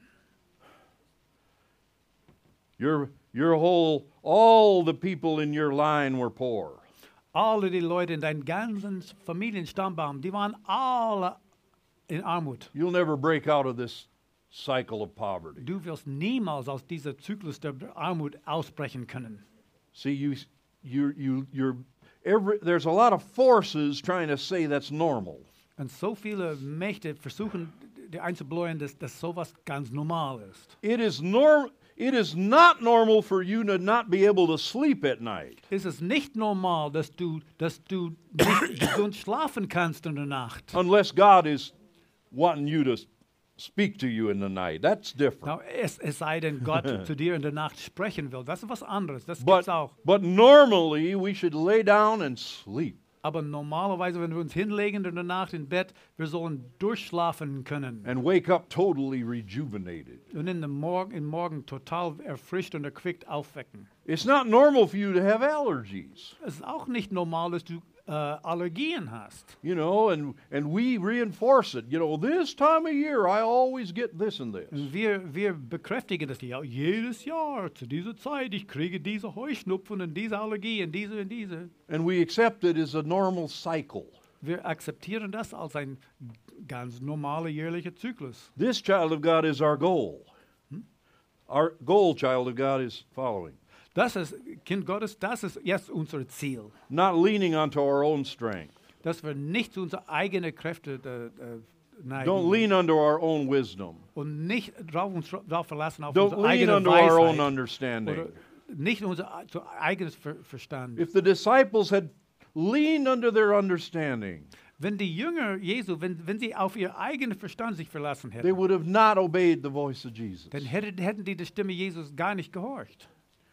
All the people in your line were poor. Alle die Leute in deinem ganzen Familienstammbaum, die waren alle in Armut. You'll never break out of this cycle of poverty. Du wirst niemals aus dieser Zyklus der Armut ausbrechen können. See, there's a lot of forces trying to say that's normal. Und so viele Mächte versuchen, dir einzubläuen, dass sowas ganz normal ist. It is not normal for you to not be able to sleep at night. Es ist nicht normal, dass du nicht gesund schlafen kannst in der Nacht. Unless God is wanting you to speak to you in the night. That's different. Na, es sei denn, Gott zu dir in der Nacht sprechen will. Das ist was anderes. Das gibt's auch. But normally we should lay down and sleep. Aber normalerweise, wenn wir uns hinlegen in der Nacht im Bett, wir sollen durchschlafen können. and wake up totally rejuvenated. Und im Morgen total erfrischt und erquickt aufwecken. It's not normal for you to have allergies, Es ist auch nicht normal, dass du Allergien hast. you know, and we reinforce it. You know, this time of year I always get this and this. Und wir bekräftigen das ja jedes Jahr zu dieser Zeit. Ich kriege diese Heuschnupfen und diese Allergie und diese. And we accept it as a normal cycle. Wir akzeptieren das als ein ganz normaler jährlicher Zyklus. This child of God is our goal. Our goal, child of God, is following. Das ist, Kind Gottes, das ist jetzt unser Ziel. Not leaning onto our own strength. Dass wir nicht zu unseren eigenen Kräften neigen. Don't lean unto our own wisdom. Und nicht drauf verlassen auf Don't unsere lean eigene unto our own Weisheit. understanding. Oder nicht unser eigenes Verstand. If the disciples had leaned unto their understanding, Wenn die Jünger Jesu, wenn sie auf ihr eigenen Verstand sich verlassen they hätten, would have not obeyed the voice of Jesus. dann hätten die der Stimme Jesus gar nicht gehorcht.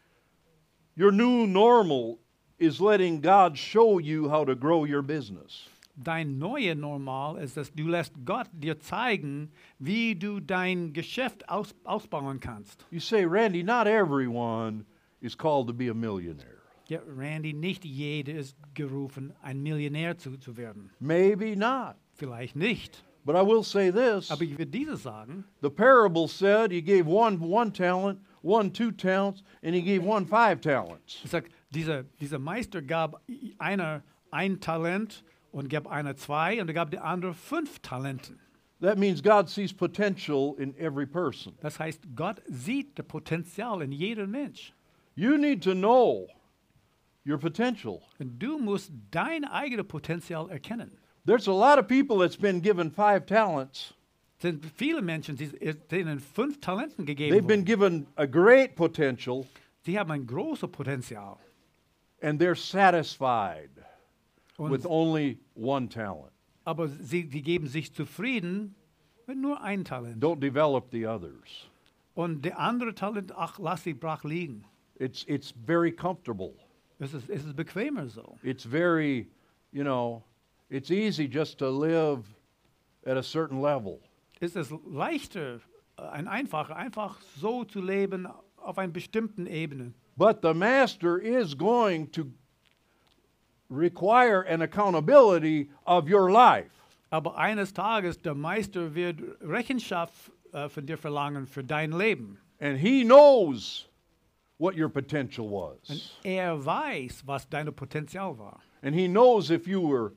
Your new normal is letting God show you how to grow your business. Dein neue Normal ist, dass du lässt Gott dir zeigen, wie du dein Geschäft ausbauen kannst. You say, Randy, not everyone is called to be a millionaire. Ja, Randy, nicht jeder ist gerufen, ein Millionär zu werden. Maybe not. Vielleicht nicht. But I will say this. Aber ich will dieses sagen. The parable said he gave one talent, one 2 talents, and he gave one 5 talents. Ich sag, dieser Meister gab einer ein Talent und gab einer 2 und er gab der andere 5 Talenten. That means God sees potential in every person. Das heißt, Gott sieht das Potenzial in jedem Mensch. You need to know your potential. Und du musst dein eigenes Potenzial erkennen. There's a lot of people that's been given 5 talents. Es sind viele Menschen, denen 5 Talenten gegeben They've been wurden. given a great potential, Sie haben ein großes Potenzial. and they're satisfied with Und, only 1 talent. aber sie geben sich zufrieden mit nur ein Talent. Don't develop the others. Und der andere Talent, ach, lass sie brach liegen. It's very comfortable. Es ist bequemer so. It's very, you know, it's easy just to live at a certain level. Es ist leichter, einfach so zu leben auf einer bestimmten Ebene. But the master is going to require an accountability of your life. Aber eines Tages, der Meister wird Rechenschaft von dir verlangen für dein Leben. And he knows what your potential Und was. weiß, was dein Potenzial war. And he knows if you were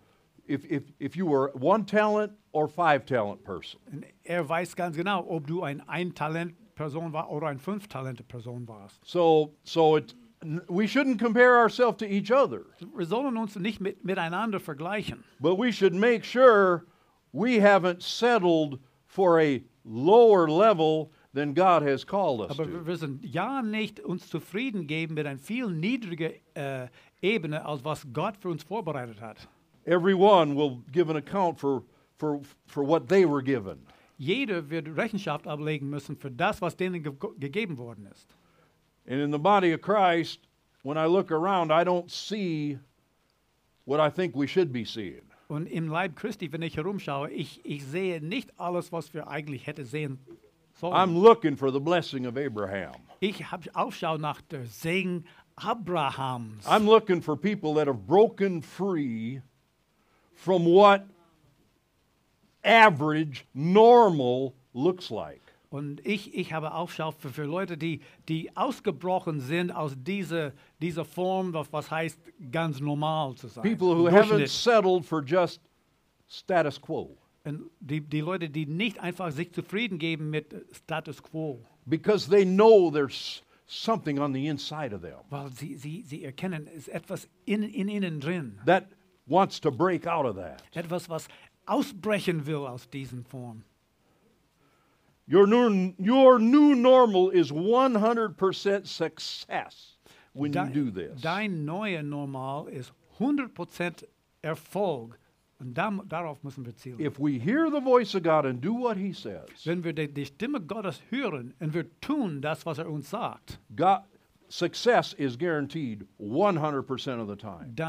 1 talent or 5 talent person. Und weiß ganz genau, ob du ein Talent-Person war oder ein 5-Talente-Person warst. So we shouldn't compare ourselves to each other, Wir sollen uns nicht miteinander vergleichen. but we should make sure we haven't settled for a lower level than God has called us Aber to. wir sind ja nicht uns zufrieden geben mit einer viel niedriger Ebene, als was Gott für uns vorbereitet hat. Everyone will give an account for what they were given. Jeder wird Rechenschaft ablegen müssen für das, was denen gegeben worden ist. And in the body of Christ, when I look around, I don't see what I think we should be seeing. Und im Leib Christi, wenn ich herumschaue, ich sehe nicht alles, was wir eigentlich hätten sehen sollen. I'm looking for the blessing of Abraham. Ich habe Aufschau nach der Segen Abrahams. I'm looking for people that have broken free from what average, normal looks like. Und ich habe Aufschau für Leute, die ausgebrochen sind aus dieser Form, was heißt, ganz normal zu sein. People who haven't settled for just status quo. Und die Leute, die nicht einfach sich zufrieden geben mit Status Quo. Because they know there's something on the inside of them Weil sie erkennen, es ist etwas in ihnen drin. that wants to break out of that. Etwas, was ausbrechen will aus diesen Form. Your new normal is 100% success when you do this. Dein neuer Normal ist 100% Erfolg. Und darauf müssen wir zielen. If we hear the voice of God and do what He says, Wenn wir die Stimme Gottes hören und wir tun das, was uns sagt, success is guaranteed 100% of the time. dann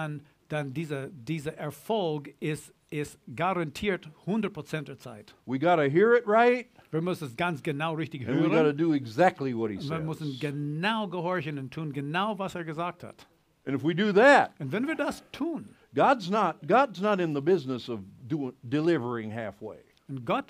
dann dieser Erfolg ist garantiert 100% der Zeit. We got to hear it right, Wir müssen es ganz genau richtig and we got to hören. do exactly what he Und wir müssen says. genau gehorchen und tun genau, was er gesagt hat. And if we do that, Und wenn wir das tun, God's not in the business of delivering halfway. und Gott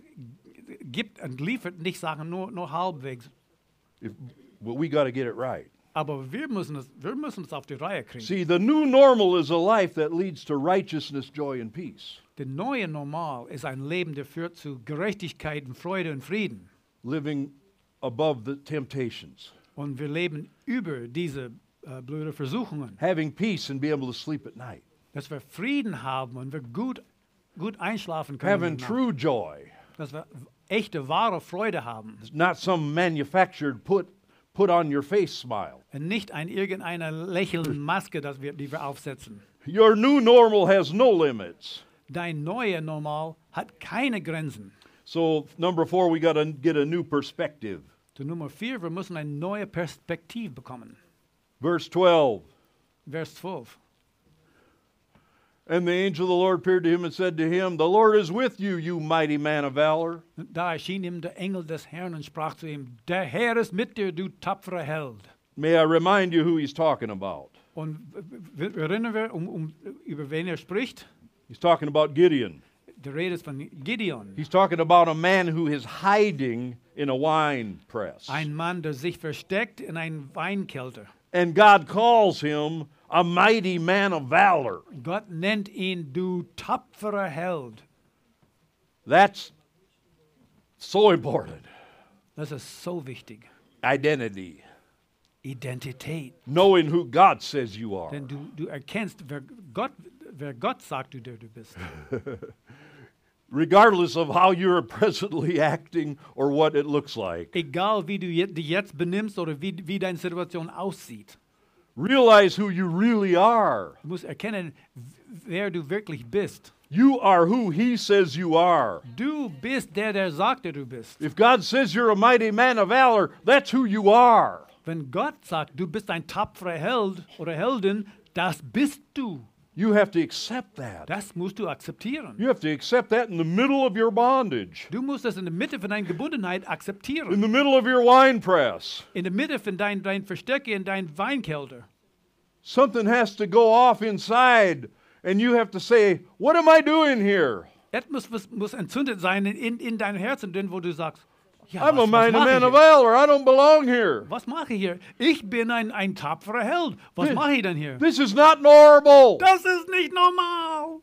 gibt und liefert nicht Sachen nur halbwegs, But we got to get it right. aber wir müssen es auf die Reihe kriegen. See, the new normal is a life that leads to righteousness, joy, and peace. Der neue Normal ist ein Leben, der führt zu Gerechtigkeit, Freude und Frieden. Living above the temptations, Und wir leben über diese blöden Versuchungen. having peace and be able to sleep at night, Dass wir Frieden haben und wir gut einschlafen können. having in der Nacht. true joy, Dass wir echte, wahre Freude haben. not some manufactured put on your face smile. Und nicht irgendeine lächelnde Maske, die wir aufsetzen. Your new normal has no limits. Dein neuer Normal hat keine Grenzen. So, number 4, we got to get a new perspective. Zu Nummer 4, wir müssen eine neue Perspektive bekommen. Verse 12. Vers 12. And the angel of the Lord appeared to him and said to him, The Lord is with you, you mighty man of valor. Da erschien ihm der Engel des Herrn und sprach zu ihm, der Herr ist mit dir, du tapferer Held. May I remind you who he's talking about? Und erinnern wir, über wen er spricht? He's talking about Gideon. Die Rede ist von Gideon. He's talking about a man who is hiding in a wine press. Ein Mann, der sich versteckt in einem Weinkelter. And God calls him a mighty man of valor. Gott nennt ihn, du tapferer Held. That's so important. Das ist so wichtig. Identity. Identität. Knowing who God says you are. Denn du erkennst, wer Gott sagt, du bist. Regardless of how you're presently acting or what it looks like. Egal, wie du dich jetzt benimmst oder wie deine Situation aussieht. Realize who you really are. Du musst erkennen, wer du wirklich bist. You are who He says you are. Du bist der sagt, der du bist. If God says you're a mighty man of valor, that's who you are. Wenn Gott sagt, du bist ein tapferer Held oder Heldin, das bist du. You have to accept that. Das musst du akzeptieren. You have to accept that in the middle of your bondage, Du musst das in der Mitte von deiner Gebundenheit in akzeptieren. the middle of your wine press. In der Mitte von dein Verstecke in dein Weinkelter. Something has to go off inside, and you have to say, What am I doing here? Etwas muss entzündet sein in deinem Herzen, denn wo du sagst, ja, I'm a mighty mache man ich of hier? valor. I don't belong here. Was mache ich hier? Ich bin ein tapferer Held. Was mache ich denn hier? This is not normal. Das ist nicht normal.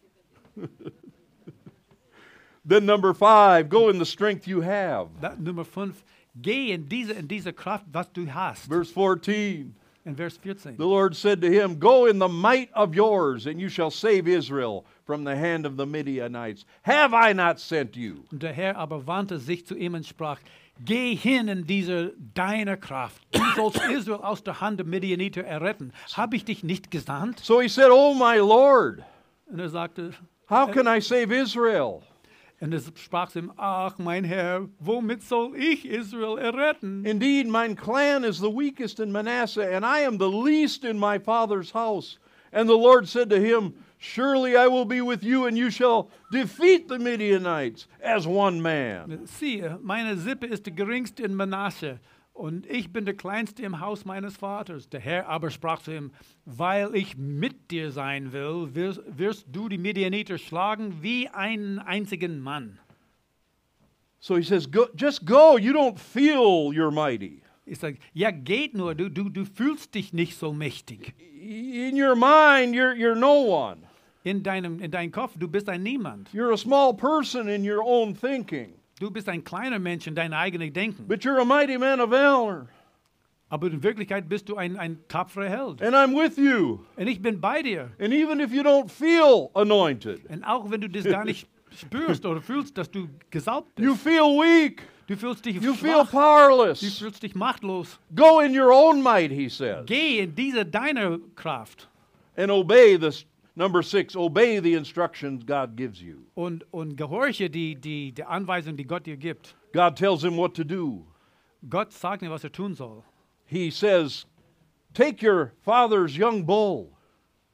Then number 5, go in the strength you have. Nummer 5. Geh in diese Kraft, was du hast. Verse 14. In Vers 14. The Lord said to him, Go in the might of yours, and you shall save Israel from the hand of the Midianites. Have I not sent you? Und der Herr aber wandte sich zu ihm und sprach, geh hin in diese deiner Kraft. Du sollst Israel aus der Hand der Midianiter erretten. Habe ich dich nicht gesandt? So he said, Oh my Lord, Und er sagte, how can I save Israel? und er sprach zu ihm, ach mein Herr, womit soll ich Israel erretten? Indeed, mine clan is the weakest in Manasseh, and I am the least in my father's house. And the Lord said to him, Surely I will be with you, and you shall defeat the Midianites as one man. Siehe, meine Sippe ist die geringste in Manasse, und ich bin der Kleinste im Haus meines Vaters. Der Herr aber sprach zu ihm, weil ich mit dir sein will, wirst du die Midianiter schlagen wie einen einzigen Mann. So he says, just go. You don't feel you're mighty. Ich sage, ja geht nur, du fühlst dich nicht so mächtig. In your mind, you're no one. In deinem Kopf, du bist ein Niemand. You're a small person in your own thinking. Du bist ein kleiner Mensch in deinem eigenen Denken. But you're a mighty man of valor. Aber in Wirklichkeit bist du ein tapferer Held. And I'm with you. Und ich bin bei dir. And even if you don't feel anointed, Und auch wenn du das gar nicht spürst oder fühlst, dass du gesalbt you bist. feel weak, Du fühlst dich you feel schwach. Du powerless. fühlst dich machtlos. Go in your own might, he says. Geh in diese deine Kraft And obey this. Number 6, obey the instructions God gives you. und gehorche die Anweisung, die Gott dir gibt. God tells him what to do. Gott sagt dir, was tun soll. He says, take your father's young bull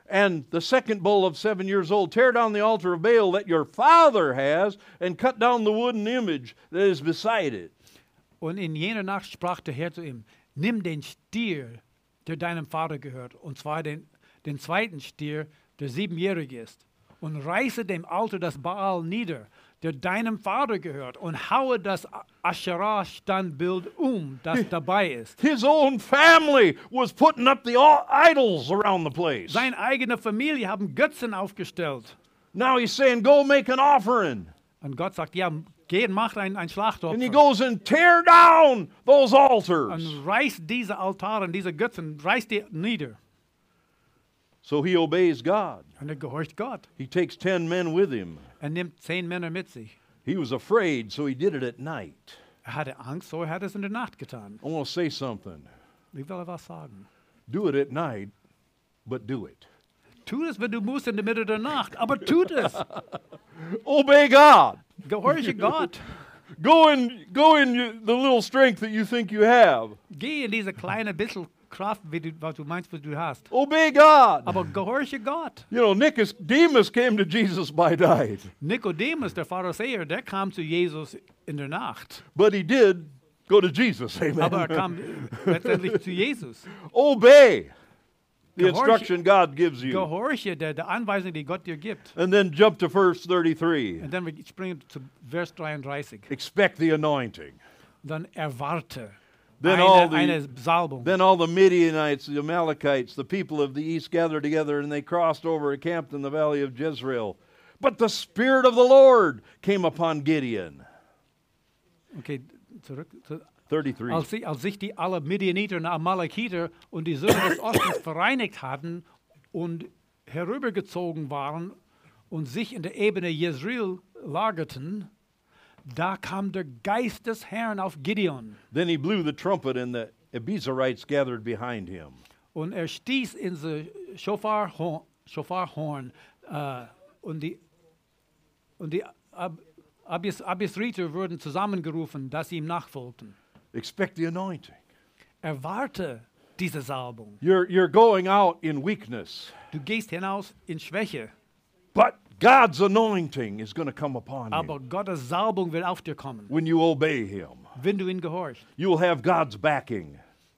And the second bull of 7 years old, tear down the altar of Baal that your father has, and cut down the wooden image that is beside it. Und in jener Nacht sprach der Herr zu ihm, nimm den Stier, der deinem Vater gehört, und zwar den zweiten Stier, der 7-jährig ist, und reiße dem Altar das Baal nieder, der deinem Vater gehört, und haue das Asherah-Standbild das dabei ist. His own family was putting up the idols around the place. Seine eigene Familie haben Götzen aufgestellt. Now he's saying, go make an offering. Und Gott sagt, ja, geh und mach ein And he Schlachtopfer. goes and tear down those altars. Und reiß diese Altare, diese Götzen, reiß die nieder. So he obeys God. Und er gehorcht Gott. He takes 10 men with him. Er nimmt 10 Männer mit sich. He was afraid, so he did it at night. Er hatte Angst, so er hat es in der Nacht getan. I want to say something. Ich will was sagen. Do it at night, but do it. Tu es, wenn du musst, in der Mitte der Nacht, aber tut es. Obey God. Gehorche Gott. Go in the little strength that you think you have. Geh in diese kleine bisschen Kraft, was du meinst, was du hast. Obey God. Aber gehorche Gott. You know, Nicodemus came to Jesus by night, Nikodemus, der Pharisäer, der kam zu Jesus in der Nacht. but he did go to Jesus. Aber er Amen. kam letztendlich zu Jesus. Obey the Gehorche- instruction God gives you. Gehorche der Anweisung, die Gott dir gibt. And then jump to verse 33. Und dann wir springen zu Vers 33. Expect the anointing. Dann erwarte Then all eine the Salbung. Then all the Midianites, the Amalekites, the people of the east gathered together, and they crossed over and camped in the valley of Jezreel. But the Spirit of the Lord came upon Gideon. Okay, zurück. 33. Als sich die alle Midianiter und Amalekiter und die Söhne des Ostens vereinigt hatten und herübergezogen waren und sich in der Ebene Jezreel lagerten, da kam der Geist des Herrn auf Gideon. Then he blew the trumpet, and the Abiezrites gathered behind him. Und er stieß in das Schofarhorn und die Abisriter wurden zusammengerufen, dass sie ihm nachfolgten. Expect the anointing. Erwarte diese Salbung. You're going out in weakness, Du gehst hinaus in Schwäche, but God's anointing is going to come upon aber you Gottes Salbung wird auf dir kommen, when you obey Him. wenn du ihn gehorchst. You'll have God's backing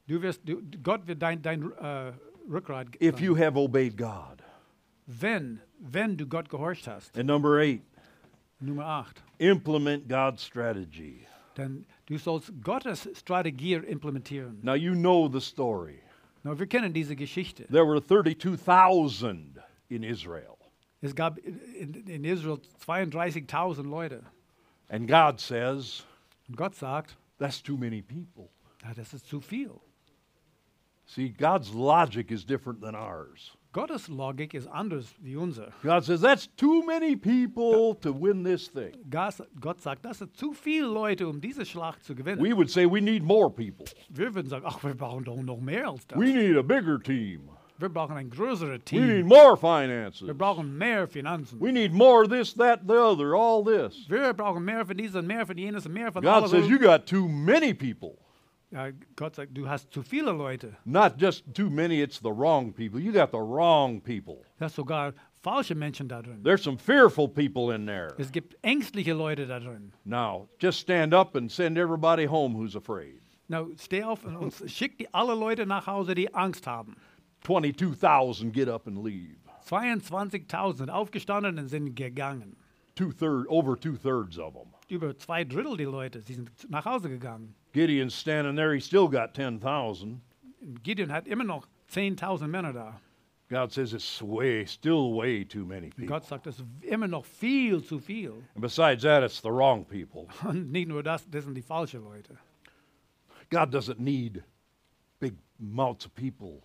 Gott wird dein Rückgrat if sein, you have obeyed God. wenn du Gott gehorcht hast. And number 8, Nummer 8. implement God's strategy. Denn du sollst Gottes Strategie implementieren. Now you know the story. Na, wir kennen diese Geschichte. There were 32,000 in Israel. Es gab in Israel 32.000 Leute. And God says, Und Gott sagt, that's too many people. ja, das ist zu viel. See, God's logic is different than ours. Gottes Logik ist anders wie unser. God says, that's too many people to win this thing. Gott sagt, das sind zu viele Leute, um diese Schlacht zu gewinnen. We would say we need more people. Wir würden sagen, ach, wir brauchen doch noch mehr als das. We need a bigger team. Wir brauchen ein größeres We need Team. more finances. Wir brauchen mehr Finanzen. We need more this, that, the other, all this. Wir brauchen mehr von diesem, mehr von jenes und mehr von God alles. says, you got too many people. Ja, Gott sagt, du hast zu viele Leute. Not just too many, it's the wrong people. You got the wrong people. Du hast sogar falsche Menschen da drin. There's some fearful people in there. Es gibt ängstliche Leute da drin. Now, just stand up and send everybody home who's afraid. Na, steh auf und schick die alle Leute nach Hause, die Angst haben. 22,000 get up and leave. 22.000 sind aufgestanden und sind gegangen. Over two-thirds of them. Über 2/3 die Leute, sie sind nach Hause gegangen. Gideon's standing there, he still got 10,000. Gideon hat immer noch 10.000 Männer da. God says it's still way too many people. Gott sagt, das ist immer noch viel zu viel. And besides that, it's the wrong people. Und nicht nur das sind die falschen Leute. God doesn't need big amounts of people.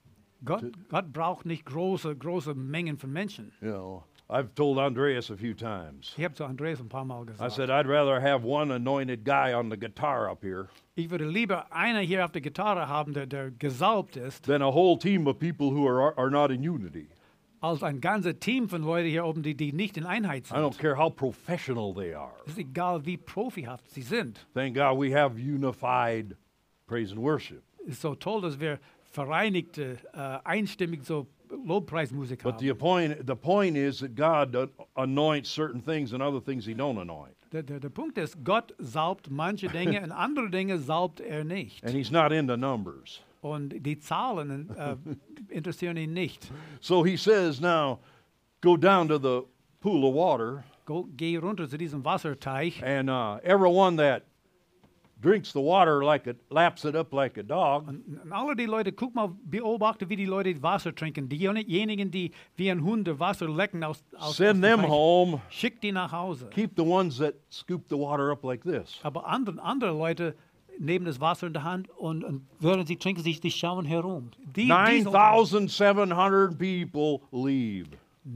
Gott braucht nicht große Mengen von Menschen. You know, I've told Andreas a few times. Ich habe zu Andreas ein paar Mal I gesagt, said, I'd rather have one anointed guy on the guitar up here ich würde lieber einer hier auf der Gitarre haben, der gesalbt ist, than a whole team of people who are not in unity. als ein ganzes Team von Leuten hier oben, die nicht in Einheit I don't sind. care how professional they are. Es ist egal, wie profihaft sie sind. Thank God we have unified praise and worship. Es ist so toll, dass wir vereinigte, einstimmig so Lobpreismusik But haben. the point is that God anoints certain things and other things He don't anoint. Der Punkt ist, Gott salbt manche Dinge und andere Dinge salbt er nicht. And He's not into numbers. Und die Zahlen interessieren ihn nicht. So He says, now, go down to the pool of water, Geh runter zu diesem Wasserteich and everyone that drinks the water laps it up like a dog, und alle die Leute, guck mal, beobachte, wie die Leute Wasser trinken. Diejenigen, die wie ein Hund das Wasser lecken aus send dem them Teich, home, schick die nach Hause. keep the ones that scoop the water up like this. Aber andere Leute nehmen das Wasser in der Hand und während sie trinken, die schauen herum. 9,700 people leave.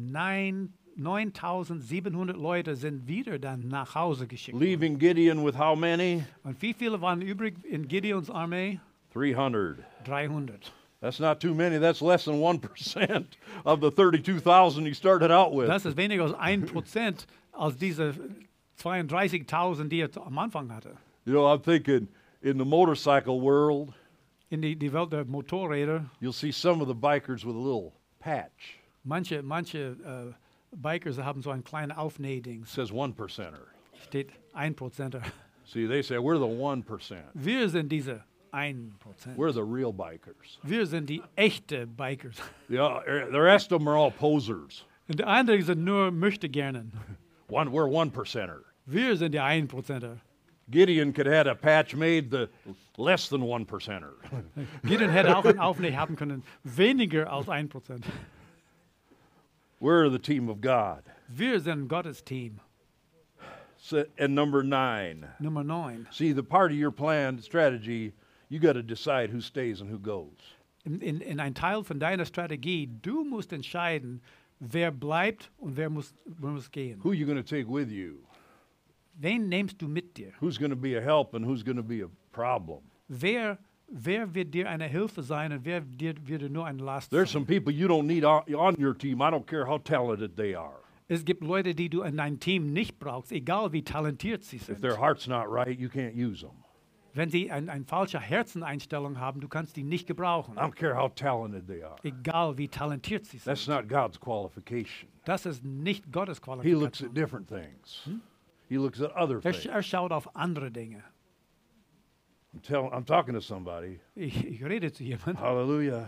9.700 Leute sind wieder dann nach Hause geschickt. Leaving Gideon with how many? Und wie viele waren übrig in Gideons Armee? 300. 300. That's not too many. That's less than 1% of the 32,000 he started out with. Das ist weniger als 1% als diese 32.000, die er am Anfang hatte. You know, I'm thinking in the motorcycle world, In die Welt der Motorräder, you'll see some of the bikers with a little patch. manche Bikers haben so ein kleines Aufnähding. It says 1%er. Steht 1%er. See, they say we're the 1%. Wir sind diese 1%. We're the real bikers. Wir sind die echte Bikers. The rest of them are all posers. Und die anderen sind nur Möchtegern. We're 1%er. Wir sind die 1%er. Gideon could have had a patch made the less than 1%er. Gideon hätte auch ein Aufnäh haben können. Weniger als 1%. We're the team of God. Wir sind Gottes Team. So, and number 9. Nummer 9. See, the part of your plan, strategy, you got to decide who stays and who goes. In ein Teil von deiner Strategie, du musst entscheiden, wer bleibt und wer muss gehen. Who you going to take with you? Wen nimmst du mit dir? Who's going to be a help and who's going to be a problem? Wer wird dir eine Hilfe sein und wer wird dir nur eine Last There's sein? some people you don't need on your team. I don't care how talented they are. Es gibt Leute, die du in deinem Team nicht brauchst, egal wie talentiert sie If sind. their heart's not right, you can't use them. Wenn sie eine falsche Herzeneinstellung haben, du kannst die nicht gebrauchen. I don't care how talented they are. Egal wie talentiert sie That's sind. not God's qualification. Das ist nicht Gottes He looks at Qualifikation. different things. He looks at other things. Er schaut auf andere Dinge. I'm talking to somebody. Ich rede zu jemandem. Hallelujah.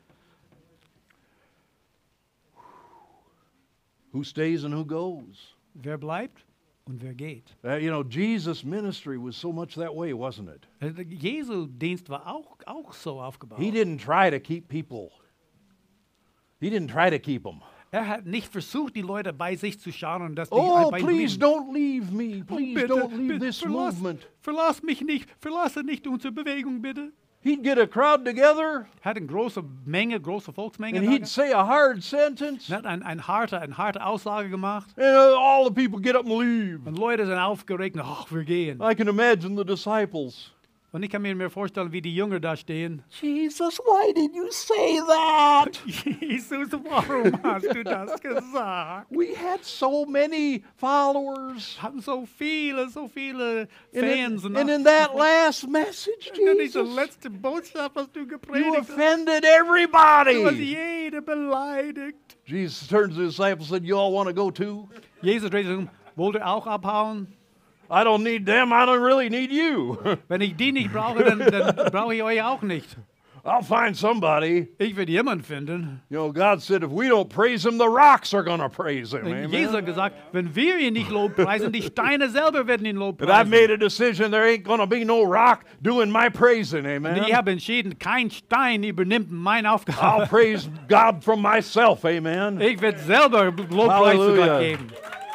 Who stays and who goes? Wer bleibt und wer geht. You know, Jesus' ministry was so much that way, wasn't it? Jesu Dienst war auch so aufgebaut. He didn't try to keep people. He didn't try to keep them. Hat nicht versucht, die Leute bei sich zu schauen und dass die Oh, bei ihm please blieben. don't leave me. Please Bitte, don't leave bitte, this movement. verlass mich nicht, verlasse nicht unsere Bewegung, bitte. He'd get a crowd together Hat eine große Volksmenge. and he'd say a hard sentence, Hat eine harte Aussage gemacht. and all the people get up and leave. Und Leute sind aufgeregt, ach, wir gehen. I can imagine the disciples. Und ich kann mir vorstellen, wie die Jünger da stehen. Jesus, why did you say that? Jesus, warum hast du das gesagt? We had so many followers. Haben so viele And Fans. in that last message, Und in diese Jesus, letzte Botschaft, was du you gepredigt hast, offended du hast everybody. jede beleidigt. Jesus turned to the disciples and said, you all want to go too? Jesus dreht sich um, wollt ihr auch abhauen? I don't need them. I don't really need you. Wenn ich die nicht brauche, dann brauche ich euch auch nicht. I'll find somebody. Ich werde jemanden finden. You know, God said, if we don't praise him, the rocks are going to praise him. Jesus hat Amen. gesagt, wenn wir ihn nicht lobpreisen, die Steine selber werden ihn But I've lobpreisen. made a decision there ain't going to be no rock doing my praising. Und Amen. ich habe entschieden, kein Stein übernimmt meine I'll Aufgabe. praise God from myself. Amen. Ich werde selber Lobpreis zu Gott geben.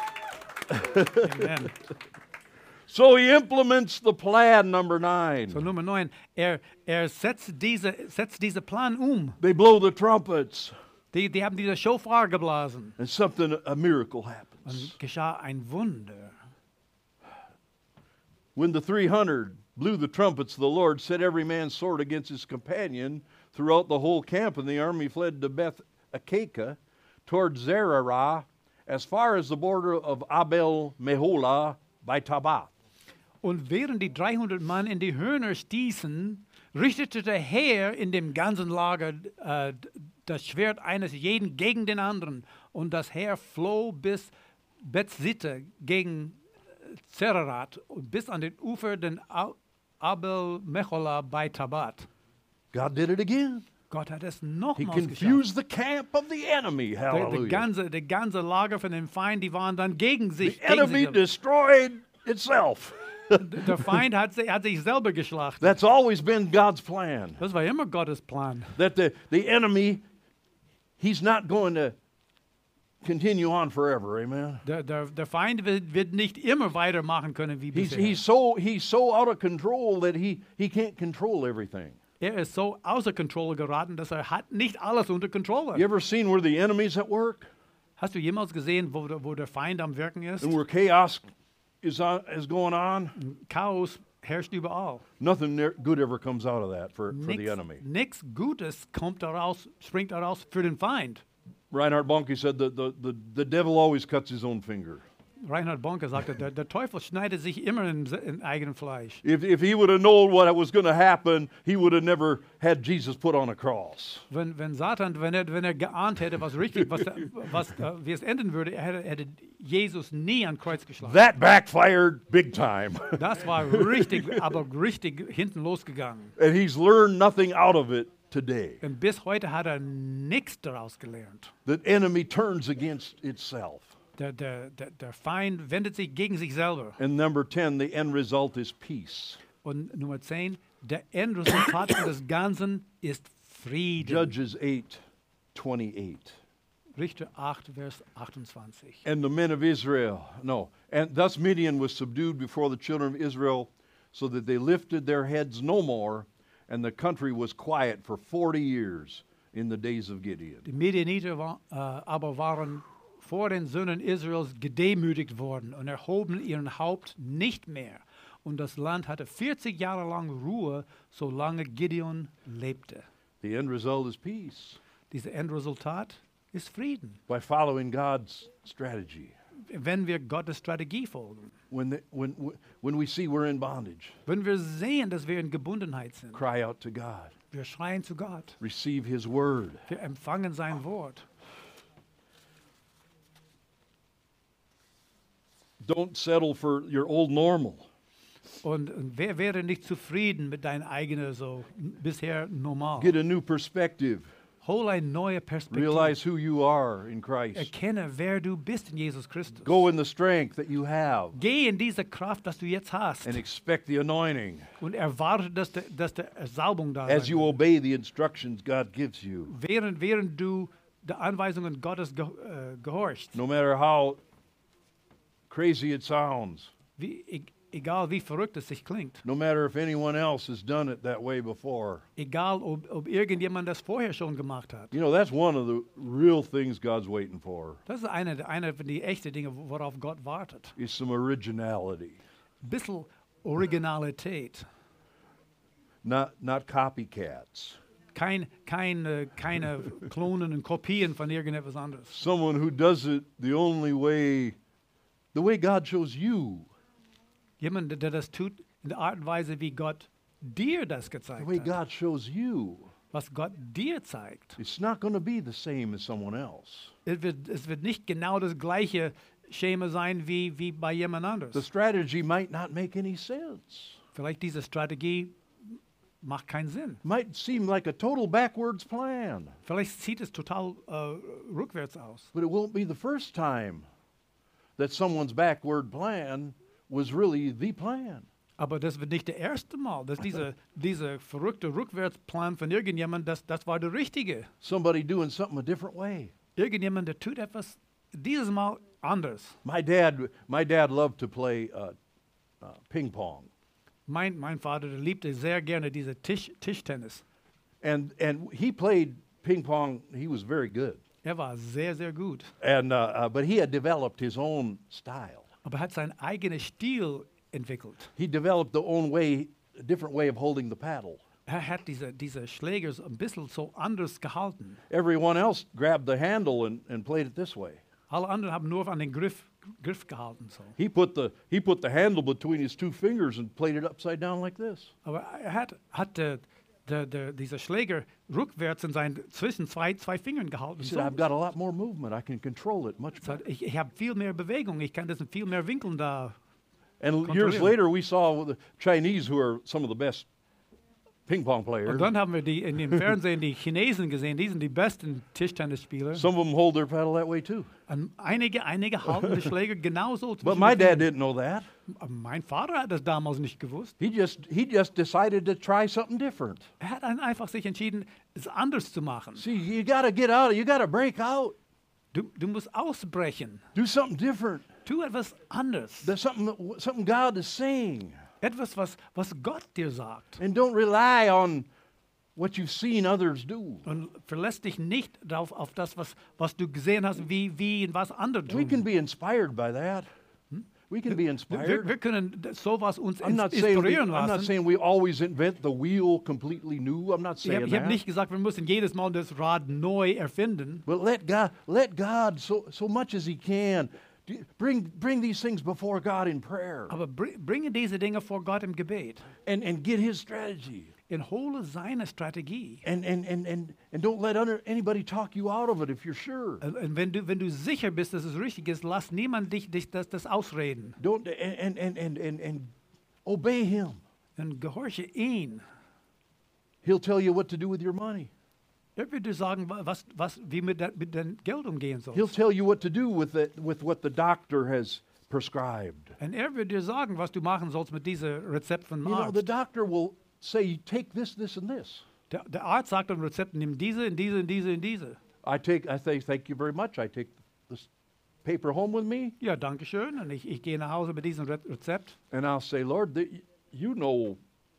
Amen. So he implements the plan, number 9. So Nummer 9, er setzt diese Plan um. They blow the trumpets, Die haben diese Shofar geblasen. and a miracle happens. Und geschah ein Wunder. When the 300 blew the trumpets, the Lord set every man's sword against his companion throughout the whole camp, and the army fled to Beth Akeka toward Zerah, as far as the border of Abel Meholah by Tabath. Und während die 300 Mann in die Hörner stießen, richtete der Herr in dem ganzen Lager das Schwert eines jeden gegen den anderen. Und das Heer floh bis Bethsitte gegen Zerarat und bis an den Ufer den Abel Mechola bei Tabat. God did it again. Gott hat es He nochmals geschafft. confused the camp of the enemy. Der Hallelujah. ganze Lager von dem Feind, die waren dann gegen sich. The enemy destroyed itself. Der Feind hat sich selber geschlachtet. That's always been God's plan. Das war immer Gottes Plan. That the enemy, he's not going to continue on forever. Amen. Der Feind wird nicht immer weitermachen können wie bisher. He's so out of control that he can't control everything. Er ist so außer Kontrolle geraten, dass hat nicht alles unter Kontrolle. You ever seen where the enemy's at work Hast du jemals gesehen, wo der Feind am Wirken ist? and where chaos is going on? Chaos herrscht überall. Nothing good ever comes out of that for the enemy. Nichts Gutes springt daraus für den Feind. Reinhard Bonnke said the devil always cuts his own finger. Reinhard Bonke sagte, der Teufel schneidet sich immer in eigenen Fleisch. If he would have known what was going to happen, he would have never had Jesus put on a cross. Wenn Satan, wenn er geahnt hätte, wie es enden würde, er hätte Jesus nie ans Kreuz geschlagen. That backfired big time. Das war richtig hinten losgegangen. And he's learned nothing out of it today. Und bis heute hat er nichts daraus gelernt. The enemy turns against itself. Der Feind wendet sich gegen sich selber. And number 10, the end result is peace. Und Nummer 10, der Endresultat des Ganzen ist Frieden. Judges 8:28. Richter 8, Vers 28. And the men of Israel, and thus Midian was subdued before the children of Israel, so that they lifted their heads no more, and the country was quiet for 40 years in the days of Gideon. Die Midianiter aber waren vor den Söhnen Israels gedemütigt worden und erhoben ihren Haupt nicht mehr. Und das Land hatte 40 Jahre lang Ruhe, solange Gideon lebte. The end result is peace. Dieses Endresultat ist Frieden, By following God's strategy. wenn wir Gottes Strategie folgen. When we see we're in bondage, Wenn wir sehen, dass wir in Gebundenheit sind, cry out to God. wir schreien zu Gott, Receive His word. wir empfangen sein Wort. Don't settle for your old normal. Und wer wäre nicht zufrieden mit deinem eigenen bisher normal? Get a new perspective. Hol eine neue Perspektive. Realize who you are in Christ. Erkenne, wer du bist in Jesus Christus. Go in the strength that you have Geh in diese Kraft, das du jetzt hast. and expect the anointing Und erwarte, dass der Salbung da as you ist. obey the instructions God gives you. Während du der Anweisungen Gottes gehorchst. No matter how crazy it sounds, Egal wie verrückt es sich klingt. no matter if anyone else has done it that way before. Egal ob irgendjemand das vorher schon gemacht hat. You know, that's one of the real things God's waiting for, Das ist eine von den echten Dingen, worauf Gott wartet. is some originality, Ein bisschen Originalität. not copycats. Keine Klonen und Kopien von irgendetwas anderes. Someone who does it the way God shows you, Jemand, der das tut in der Art und Weise, wie Gott dir das the gezeigt way hat. God shows you. Was Gott dir zeigt. It's not going to be the same as someone else. Es wird nicht genau das gleiche Schema sein wie bei jemand The anderes. strategy might not make any sense. Vielleicht diese Strategie macht keinen Sinn. Might seem like a total backwards plan, Vielleicht sieht es total rückwärts aus. but it won't be the first time that someone's backward plan was really the plan. Aber das wird nicht das erste Mal, dass dieser verrückte Rückwärtsplan von irgendjemand, das war der richtige. Somebody doing something a different way. Irgendjemand, der tut etwas dieses Mal anders. My dad loved to play ping pong, Mein Vater der liebte sehr gerne diese Tischtennis. and he played ping pong. He was very good, Er war sehr, sehr gut. and but he had developed his own style. Aber er hat seinen eigenen Stil entwickelt. He developed a different way of holding the paddle. Er hat diese Schläger so ein bisschen so anders gehalten. Everyone else grabbed the handle and played it this way. Alle anderen haben nur an den Griff gehalten. So. He put the handle between his two fingers and played it upside down like this. Aber er hat dieser Schläger rückwärts zwischen zwei Fingern gehalten. He said, I've got a lot more movement. I can control it much better. Ich habe viel mehr Bewegung, ich kann das in viel mehr Winkeln da. And years controllieren. later, we saw the Chinese, who are some of the best ping pong players. Und dann haben wir in dem Fernsehen die Chinesen gesehen, die sind die besten Tischtennisspieler. Some of them hold their paddle that way too. Und einige halten die Schläger genauso. But my dad didn't know that. Mein Vater hat das damals nicht gewusst. He just decided to try something different. Er hat dann einfach sich entschieden, es anders zu machen. See, you got to get out. You got to break out. Du musst ausbrechen. Do something different. Tu etwas anders. There's something God is saying. Etwas, was Gott dir sagt. And don't rely on what you've seen others do. Und verlässt dich nicht auf das, was du gesehen hast, wie und was andere We can tun. be inspired by that. We can be Wir inspired. können sowas uns I'm not inspirieren I'm not lassen. saying we always invent the wheel completely new. I'm not Ich saying habe that. nicht gesagt, wir müssen jedes Mal das Rad neu erfinden. But let God so much as He can bring these things before God in prayer Aber bringe diese Dinge vor Gott im Gebet. and get His strategy. Und hole seine Strategie. And don't let anybody talk you out of it if you're sure. Und wenn du sicher bist, dass es richtig ist, lass niemand dich das ausreden. Don't and obey Him. Und gehorche ihn. He'll tell you what to do with your money. Er wird dir sagen, wie mit deinem Geld umgehen He'll sollst. tell you what to do with what the doctor has prescribed. Und er wird dir sagen, was du machen sollst mit diesem Rezept von You know, the Arzt. doctor will say, take this, this, and this. Der Arzt sagt am Rezept, nimm diese, und diese, und diese, und diese. I say, thank you very much. I take this paper home with me, Ja, danke schön. Und ich gehe nach Hause mit diesem Rezept. and I'll say, Lord, you know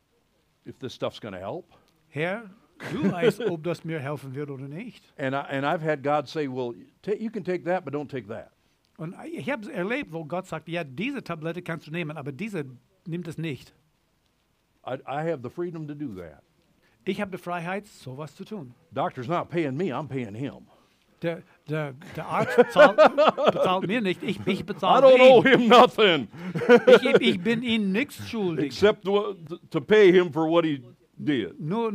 if this stuff's going to help. Herr, du weißt, ob das mir helfen wird oder nicht. And I've had God say, well, you can take that, but don't take that. Und ich habe es erlebt, wo Gott sagt, ja, diese Tablette kannst du nehmen, aber diese nimmt es nicht. I have the freedom to do that. Ich habe die Freiheit, sowas zu tun. Doctor's not paying me, I'm paying him. Der Arzt bezahlt mir nicht, ich I bezahle don't owe ihn. him nothing Ich bin ihm nichts schuldig. except to pay him for what he did. Nur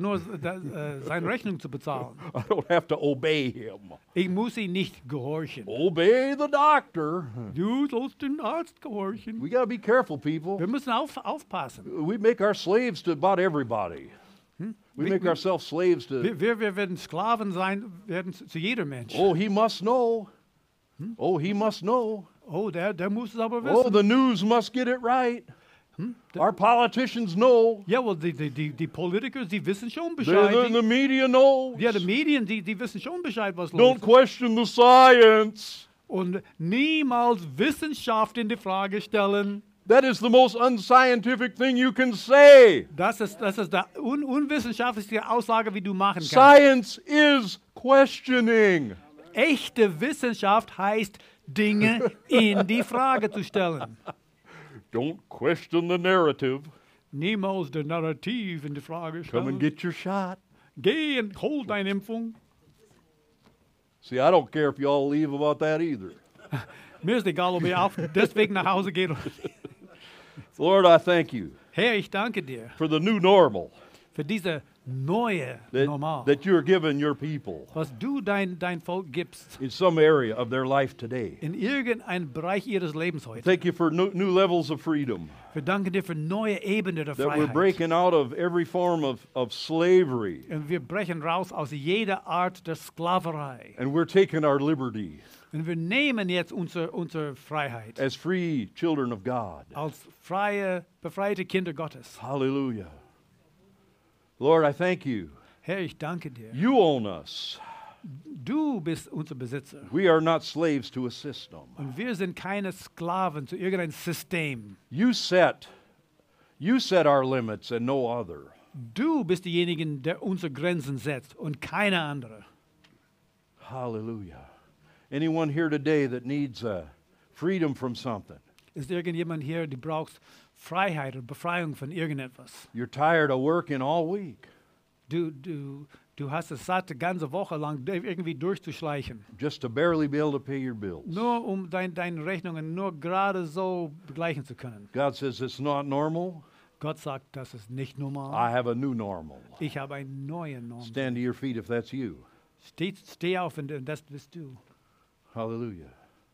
seine Rechnung zu bezahlen. I don't have to obey him. Ich muss ihm nicht gehorchen. Obey the doctor. Du sollst den Arzt gehorchen. We got to be careful, people. Wir müssen aufpassen. We make our slaves to about everybody. We make ourselves slaves to, Wir werden Sklaven werden zu jeder Mensch. oh, he must know. Oh, he must know. Oh, der muss es aber Oh, wissen. the news must get it right. Our politicians know. Ja, well, die Politiker, die wissen schon The Bescheid. media knows. Ja, die Medien, die wissen schon Bescheid, was los Don't ist. question the science. Und niemals Wissenschaft in die Frage stellen. That is the most unscientific thing you can say. Das ist die unwissenschaftlichste Aussage, wie du machen kannst. Science is questioning. Echte Wissenschaft heißt, Dinge in die Frage zu stellen. Don't question the narrative. Niemals der Narrativ in die Frage Come and stellen. get your shot. Geh und hol deine Impfung. See, I don't care if you all leave about that either. Mir ist egal, ob ihr auch deswegen nach Hause geht. Lord, I thank you Herr, ich danke dir for the new normal für diese neue Normal, that you're giving your people was du dein Volk gibst in some area of their life today. in irgendeinem Bereich ihres Lebens heute. Thank you for new levels of freedom, Wir danken dir für neue Ebenen der that we're Freiheit. breaking out of every form of slavery, Und wir brechen raus aus jeder Art der Sklaverei. and we're taking our liberty Und wir nehmen jetzt unsere Freiheit as free children of God. als befreite Kinder Gottes. Hallelujah. Lord, I thank you. Herr, ich danke dir. You own us. Du bist unser Besitzer. We are not slaves to a system. Und wir sind keine Sklaven zu irgendeinem System. You set our limits and no other. Du bist derjenige, der unsere Grenzen setzt und keiner andere. Hallelujah. Anyone here today that needs freedom from something? Ist irgendjemand hier, die braucht Freiheit und Befreiung von irgendetwas? You're tired of working all week Du hast es satt, die ganze Woche lang irgendwie durchzuschleichen. just to barely be able to pay your bills. Nur um deine Rechnungen nur gerade so begleichen zu können. God says it's not normal. Gott sagt, das ist nicht normal. I have a new normal. Ich habe eine neue Norm. Stand to your feet if that's you. Steh auf und das bist du. Hallelujah.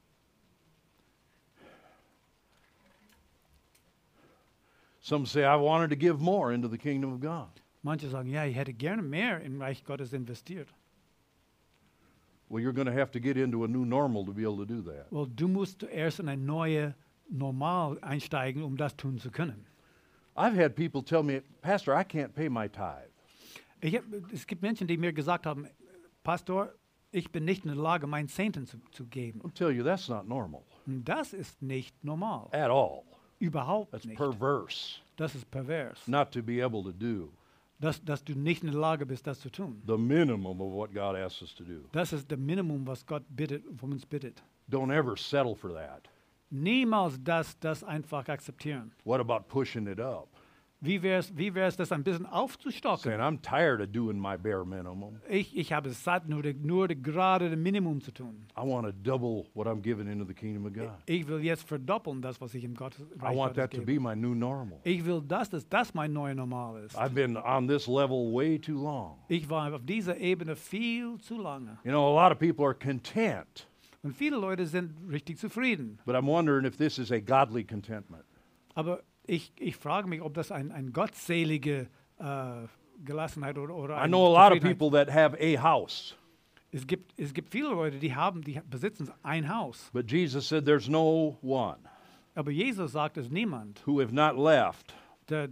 Some say, I wanted to give more into the kingdom of God. Manche sagen, ja, ich hätte gerne mehr im Reich Gottes investiert. Well, you're going to have to get into a new normal to be able to do that. Well, du musst zuerst in ein neues Normal einsteigen, um das tun zu können. I've had people tell me, Pastor, I can't pay my tithe. Es gibt Menschen, die mir gesagt haben, Pastor, ich bin nicht in der Lage, meinen Zehnten zu geben. I'll tell you, that's not normal Und das ist nicht normal. at all. Überhaupt That's nicht. perverse Das ist pervers. not to be able to do Dass du nicht in der Lage bist, das zu tun. the minimum of what God asks us to do. Das ist das Minimum, was Gott bittet, von uns bittet. Don't ever settle for that. Niemals das einfach akzeptieren. What about pushing it up? Wie wär's das ein bisschen aufzustocken? Saying, I'm tired of doing my bare minimum. Ich habe es satt, nur gerade das Minimum zu tun. I want to double what I'm giving into the kingdom of God. Ich will jetzt verdoppeln das, was ich im I Reich want Gottes that to gebe. be my new normal. Ich will, dass das mein neues Normal ist. I've been on this level way too long. Ich war auf dieser Ebene viel zu lange. You know, a lot of people are content, Und viele Leute sind richtig zufrieden. but I'm wondering if this is a godly contentment. Aber ich frage mich, ob das ein gottselige Gelassenheit oder I eine know a lot of Zufriedenheit- people that have a house, Es gibt viele Leute, die besitzen ein Haus. but Jesus said there's no one Aber Jesus sagt es niemand, who have not left der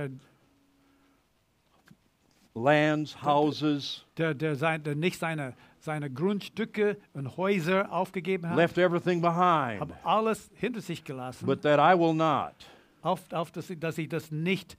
lands, houses, nicht seine Grundstücke und Häuser aufgegeben hat, left everything behind, hat alles hinter sich gelassen, but that I will not dass ich das nicht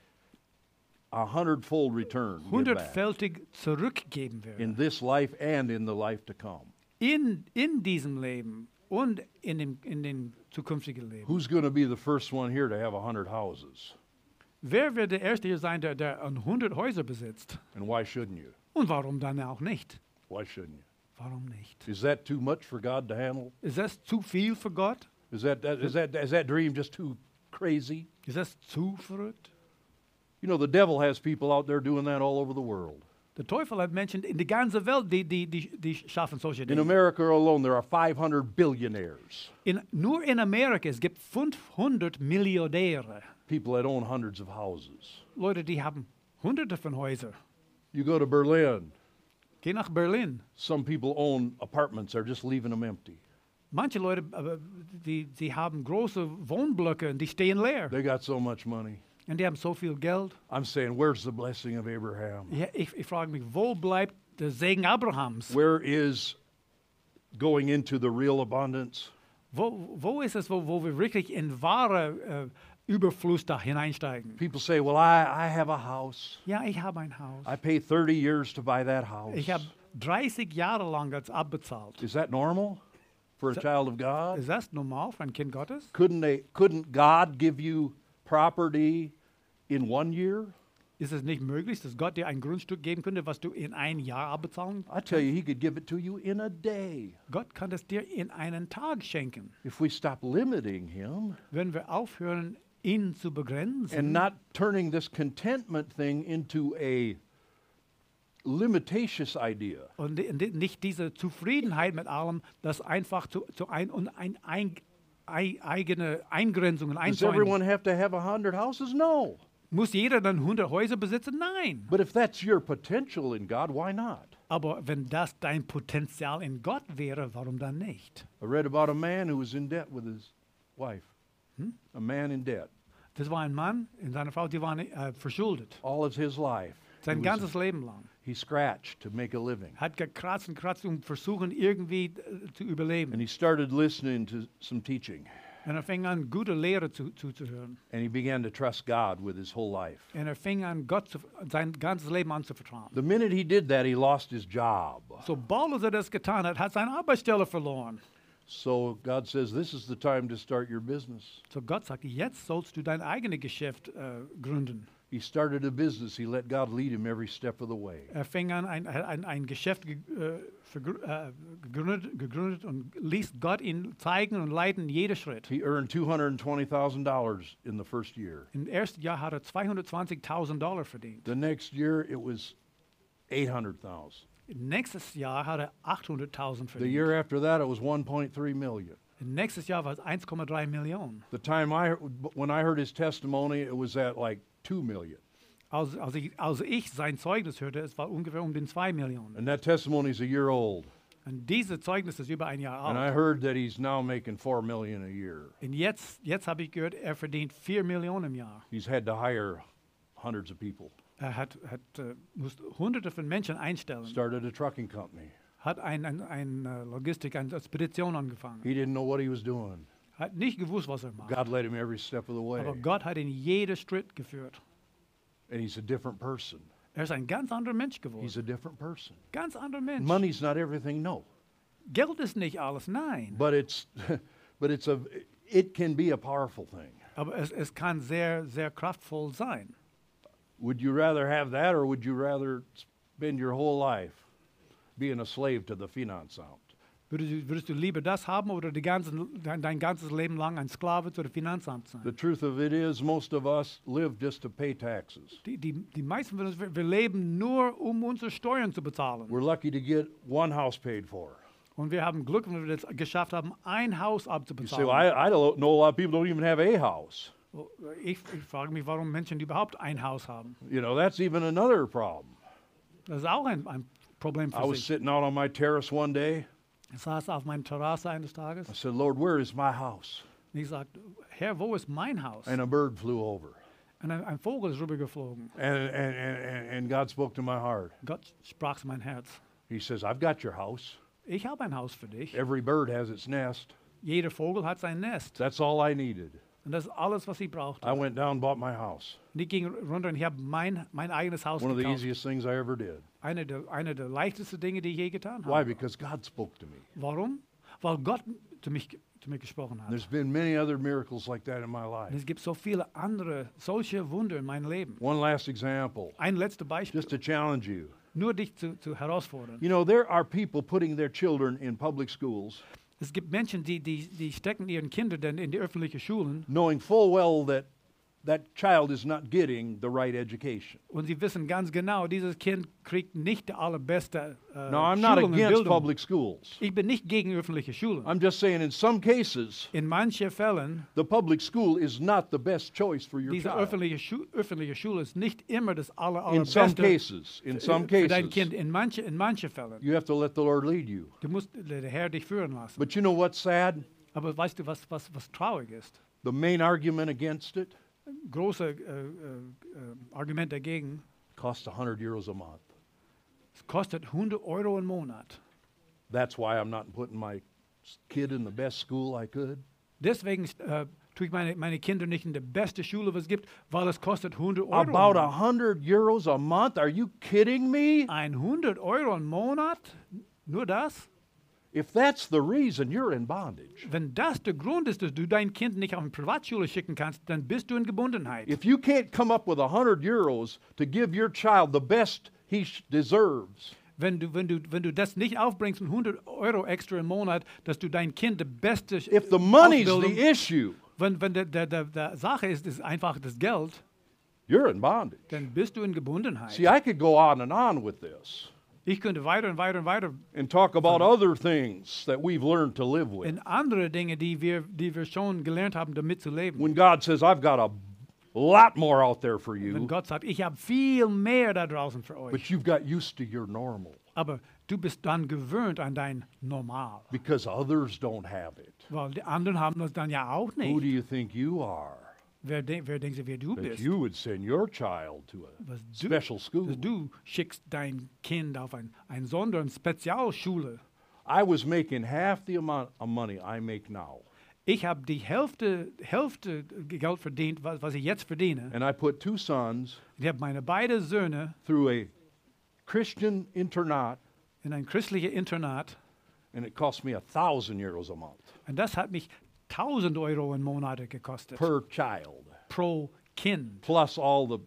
100-fold return give back hundertfältig zurückgeben werde. in this life and in the life to come. In diesem Leben und in dem zukünftigen Leben. Who's going to be the first one here to have 100 houses? Wer wird der Erste hier sein, der 100 Häuser besitzt? And why shouldn't you? Und warum dann auch nicht? Why shouldn't you? Warum nicht? Is that too much for God to handle? Ist das zu viel für Gott? Is that dream just too crazy? Ist das zu verrückt? You know, the devil has people out there doing that all over the world. Der Teufel hat Menschen in der ganzen Welt, die schaffen solche In Dinge. America alone, there are 500 billionaires, Nur in Amerika, es gibt 500 Milliardäre. people that own hundreds of houses. Leute, die haben hunderte von Häusern. You go to Berlin, Geh nach Berlin. some people own apartments, they're just leaving them empty. Manche Leute, die haben große Wohnblöcke und die stehen leer. They got so much money. Und die haben so viel Geld. I'm saying, where's the blessing of Abraham? Ja, ich frage mich, wo bleibt der Segen Abrahams? Where is going into the real abundance? Wo ist es, wo wir wirklich in wahre Überfluss da hineinsteigen? People say, well, I have a house. Ja, ich habe ein Haus. I paid 30 years to buy that house. Ich habe 30 Jahre lang das abbezahlt. Is that normal for a child of God? Ist das normal für ein Kind Gottes? Couldn't God give you property in 1 year? Ist es nicht möglich, dass Gott dir ein Grundstück geben könnte, was du in ein Jahr abbezahlen? I tell you, he could give it to you in a day. Gott kann es dir in einen Tag schenken, If we stop limiting him wenn wir aufhören, ihn zu begrenzen and not turning this contentment thing into a limitatious idea. und nicht diese Zufriedenheit mit allem, das einfach zu eigene Eingrenzungen Does einzäunen. everyone have to have 100 houses? No. Muss jeder dann 100 Häuser besitzen? Nein. But if that's your potential in God, why not? Aber wenn das dein Potenzial in Gott wäre, warum dann nicht? I read about a man who was in debt with his wife. A man in debt. Das war ein Mann und seine Frau, die waren verschuldet. All of his life. Sein He was- ganzes Leben lang. He scratched to make a living. Hat gekratzt, um versuchen, irgendwie zu überleben. And he started listening to some teaching. Und fing an, gute Lehre zuzuhören. And he began to trust God with his whole life. Und fing an, Gott sein ganzes Leben anzuvertrauen. The minute he did that, he lost his job. Sobald das getan hat, hat seine Arbeitsstelle verloren. So God says, this is the time to start your business. So Gott sagt, jetzt sollst du dein eigenes Geschäft gründen. He started a business. He let God lead him every step of the way. Er fing an, ein Geschäft gegründet und ließ Gott ihn zeigen und leiten jeden Schritt. He earned $220,000 in the first year. Im ersten Jahr hat er $220.000 verdient. The next year it was $800,000. Nächstes Jahr hat er $800.000 The verdient. year after that it was $1.3 million. Nächstes Jahr war es 1,3 Millionen. The time when I heard his testimony, it was at like $2 million. Als ich sein Zeugnis hörte, es war ungefähr um den 2 Millionen. And that testimony is a year old. Und dieses Zeugnis ist über ein Jahr And I alt. heard that he's now making $4 million a year. Und jetzt habe ich gehört, er verdient 4 Millionen im Jahr. He's had to hire hundreds of people. Er musste Hunderte von Menschen einstellen. Started a trucking company. Hat eine Logistik, eine Spedition angefangen. He didn't know what he was doing. Hat nicht gewusst, was er macht. God led him every step of the Aber way. Gott hat ihn jeden Schritt geführt. And he's a different person. Er ist ein ganz anderer Mensch He's geworden. a different person. Ganz anderer Mensch. Money's not everything, no. Geld ist nicht alles, nein. But it can be a powerful thing. Aber es kann sehr, sehr kraftvoll sein. Would you rather have that, or would you rather spend your whole life being a slave to the Finanzamt? Würdest du lieber das haben oder dein ganzes Leben lang ein Sklave zu der Finanzamt sein? The truth of it is, most of us live just to pay taxes. Die meisten von uns, wir leben nur, um unsere Steuern zu bezahlen. We're lucky to get one house paid for. Und wir haben Glück, wenn wir es geschafft haben, ein Haus You say, abzubezahlen. well, I don't know, a lot of people don't even have a house. Ich frage mich, warum Menschen überhaupt ein Haus haben. You know, that's even another problem. Das ist auch ein Problem I für was sich. sitting out on my terrace one day. Ich saß auf meiner Terrasse eines I Tages said, Lord, where is my house? und ich sagte, Herr, wo ist mein Haus? And a bird flew over. Und ein Vogel ist rübergeflogen. And God spoke to my heart. Gott sprach zu mein Herz. He says, I've got your house. Ich habe ein Haus für dich. Every bird has its nest. Jeder Vogel hat sein Nest. That's all I needed. Und das ist alles, was ich brauchte. I went down and bought my house. Und ich ging runter und ich habe mein eigenes Haus One of the gekauft. easiest things I ever did. Eine der leichtesten Dinge, die ich je getan Why? habe. Because God spoke to me. Warum? Weil Gott zu mir gesprochen hat. There's been many other miracles like that in my Und life. es gibt so viele andere solche Wunder in meinem Leben. One last example, Ein letztes Beispiel, just to challenge you. nur dich zu herausfordern. You know, there are people putting their children in public schools, Es gibt Menschen, die stecken ihren Kinder dann in die öffentlichen Schulen knowing full well that that child is not getting the right education. und sie wissen ganz genau, dieses Kind kriegt nicht die allerbeste Now, I'm not Schulung und against Bildung. public schools. Ich bin nicht gegen öffentliche Schulen. I'm just saying in some cases, In manchen Fällen, the public school is not the best choice for your diese child. öffentliche Schule ist nicht immer das In some allerbeste cases, in some für dein cases, Kind. In manchen Fällen. you have to let the Lord lead you. Du musst der Herr dich führen lassen. But you know what's sad? Aber weißt du, was traurig ist? The main argument against it Große Argument dagegen, costs €100 a month. es kostet 100 Euro im Monat. That's why I'm not putting my kid in the best school I could. Deswegen tue ich meine Kinder nicht in die beste Schule, was es gibt, weil es kostet 100 Euro. im About Monat. €100 a month? Are you kidding me? 100 Euro im Monat? Nur das? If that's the reason, you're in bondage. Wenn das der Grund ist, dass du dein Kind nicht auf eine Privatschule schicken kannst, dann bist du in Gebundenheit. If you can't come up with €100 to give your child the best he deserves, Wenn du das nicht aufbringst, 100 Euro extra im Monat, dass du dein Kind die beste if the money's Ausbildung, the issue, wenn der Sache ist einfach das Geld, you're in bondage. dann bist du in Gebundenheit. See, I could go on with this Ich könnte weiter und weiter und weiter and talk about other things that we've learned to live with. in andere Dinge, die wir schon gelernt haben, damit zu leben. When God says, I've got a lot more out there for Wenn you, Gott sagt, ich habe viel mehr da draußen für euch, but you've got used to your normal aber du bist dann gewöhnt an dein Normal. because others don't have it. Weil die anderen haben das dann ja auch Who do nicht. you think you are Wer denkt sich, wer du that bist? you would send your child to a Was special school? dass du schickst dein Kind auf eine Spezialschule. I was making half the amount of money I make now, Ich habe die Hälfte Geld verdient, was ich jetzt verdiene. and I put two sons Ich habe meine beiden Söhne through a Christian internat, in ein christliches Internat and it cost me €1,000 a month und das hat mich 1.000 Euro im Monat gekostet. per child, Pro Kind. plus all the